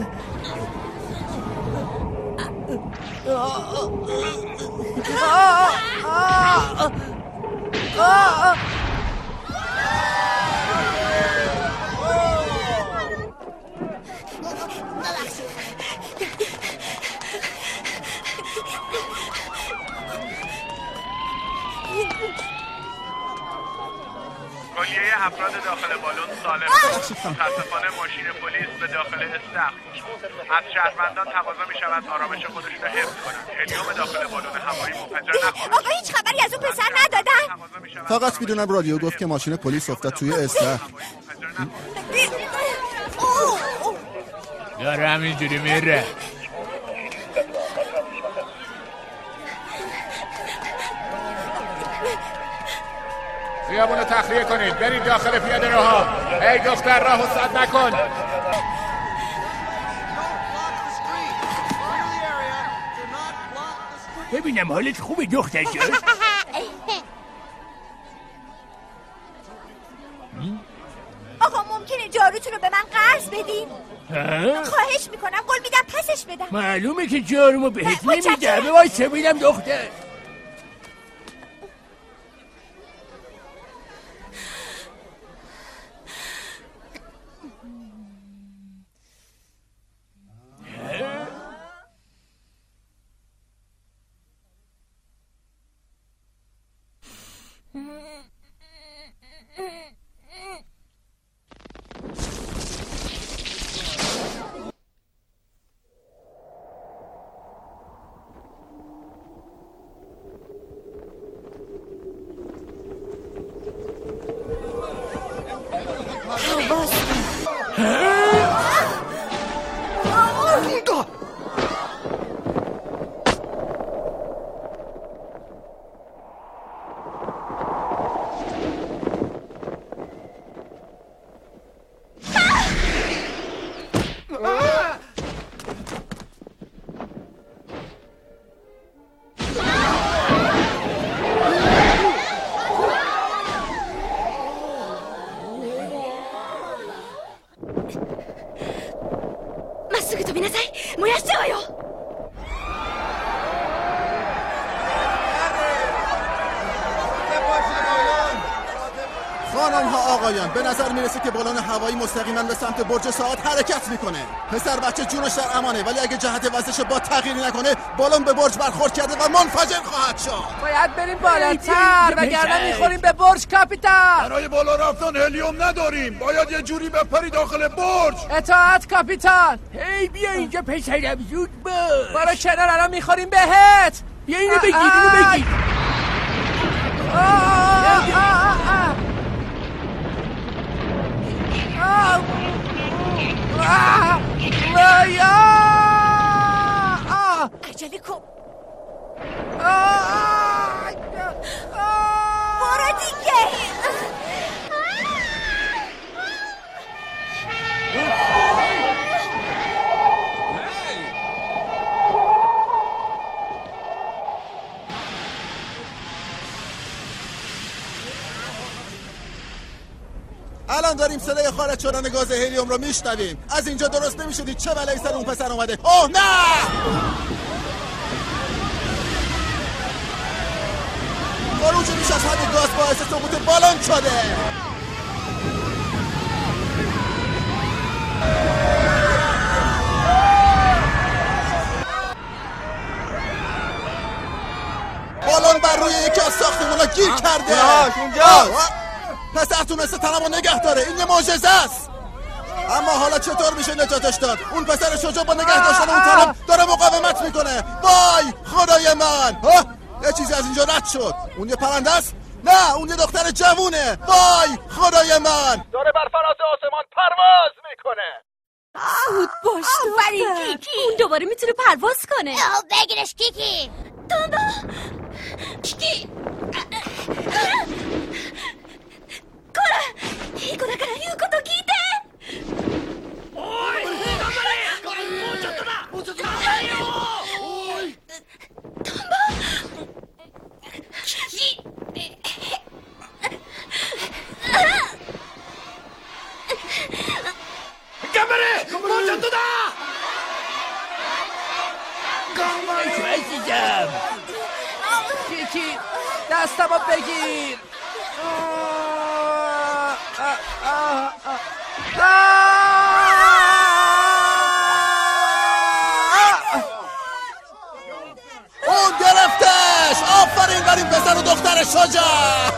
کلیه افراد داخل بالون سالم. متاسفانه ماشین پلیس به داخل استخر از شهروندان تقاضا می شود آرامش خودشون رو حفظ کنند. هلیوم داخل بالون هوایی منفجر نخواهد. آقا هیچ خبری از اون پسر ندادن؟ فقط میدونم رادیو گفت که ماشین پلیس افتاد توی استخر. داره همینجوری میره. خیابونو تخلیه کنید، برید داخل پیاده روها. ای دختر راهو سد نکن. ببینم حالت خوبه دختر جان؟ آقا ممکنه جاروتون رو به من قرض بدین؟ خواهش میکنم، قول میدم پسش بدم. معلومه که جارومو بهت نمیدم. وایسا ببینم دختر. ها آقایان، به نظر میرسه که بالون هوایی مستقیما به سمت برج ساعت حرکت میکنه. پسر بچه جونش در امانه، ولی اگه جهت وزش با تغییری نکنه بالون به برج برخورد کرده و منفجر خواهد شد. باید بریم بالاتر وگرنه میخوریم به برج کاپیتان. برای بالا رفتن هلیوم نداریم، باید یه جوری بپری داخل برج. اطاعت کاپیتان. هی بیا اینجا پسرم، زود باش. برو کنار، الان میخوریم بهت. بیا اینو بگیر، اینو بگیر. عجله کن. برو دیگه. الان داریم صدای خارج شدن گاز هلیوم رو میشنویم. از اینجا درست نمیشدید چه بلایی سر اون پسر اومده. اوه نه! خروج بیش از حد گاز باعث سقوط بالون شده. بالون بر روی یکی از ساختمونا گیر کرده. اونجاست. پسر تونسته تنمو نگه داره. این یه معجزه است. اما حالا چطور میشه نجاتش داد؟ اون پسر شجاع با نگه داشتن اون تنم داره مقاومت میکنه. وای خدای من. یه چیزی از اینجا رد شد. اون یه پرنده است؟ نه، اون یه دختر جوونه. وای خدای من. داره بر فراز آسمان پرواز میکنه. زود باش آفرین کیکی. اون دوباره میتونه پرواز کنه. بگیرش کیکی. تومبا کیکی. こらいい子だから言うこと聞いて。おい頑張れ。もうちょっとだ、もうちょっとだよ。おいトンボキキ。 頑張れ、もうちょっとだ。頑張れعزیزم. کیکی دستمو بگیر. اون گرفتش. آفرین بر این پسر و دختر شجاع.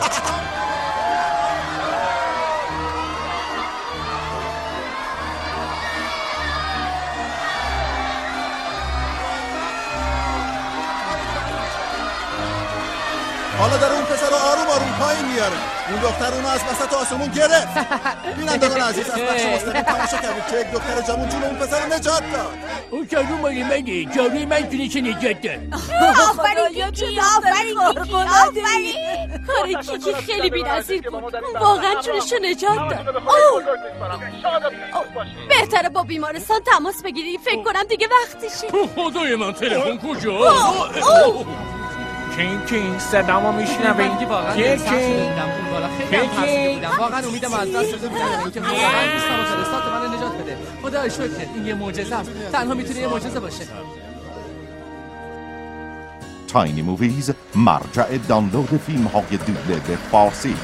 حالا داره اون پسر رو آروم آروم پایین میاره. اون دختر اونو از وسط آسمون گرفت. بینندگان عزیز، از بخش مستقیم تماشا کردید که یک دختر جوان جون اون پسر رو نجات داد. اون جارو مالی منه، جاروی من تونیشه نجات داد. آفرین کیکی، آفرین کیکی، آفرین. کار کیکی خیلی بی‌نظیر بود. واقعا جونش رو نجات داد. بهتره با بیمارستان تماس بگیری. فکر کنم دیگه وقتشه. خدای من تلفن کجا؟ کینگ صدامو میشنوی؟ کینگ واقعا امیدم از دست داده بودم اینکه واقعا دوستم و فرستاد منو نجات بده. خدا شکر این یه معجزه است. تنها میتونه یه معجزه باشه. تاینی موویز، مرجع دانلود فیلم های دوبله به فارسی.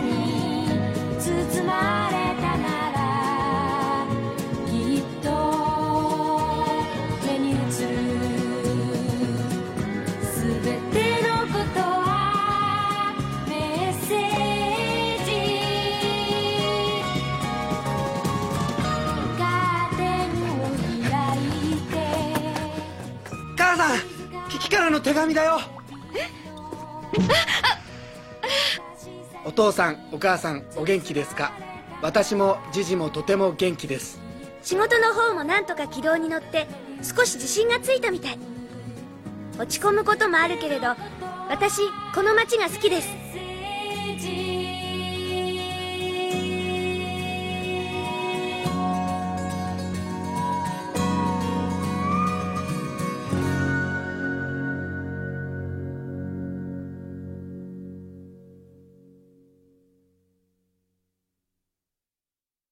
包まれたならきっと目に映るすべてのことはメッセージカーテンを開いて母さん、キキからの手紙だよ。お父さん、お母さん、お元気ですか？私もジジもとても元気です。 仕事の方もなんとか軌道に乗って少し自信がついたみたい。落ち込むこともあるけれど私この街が好きです。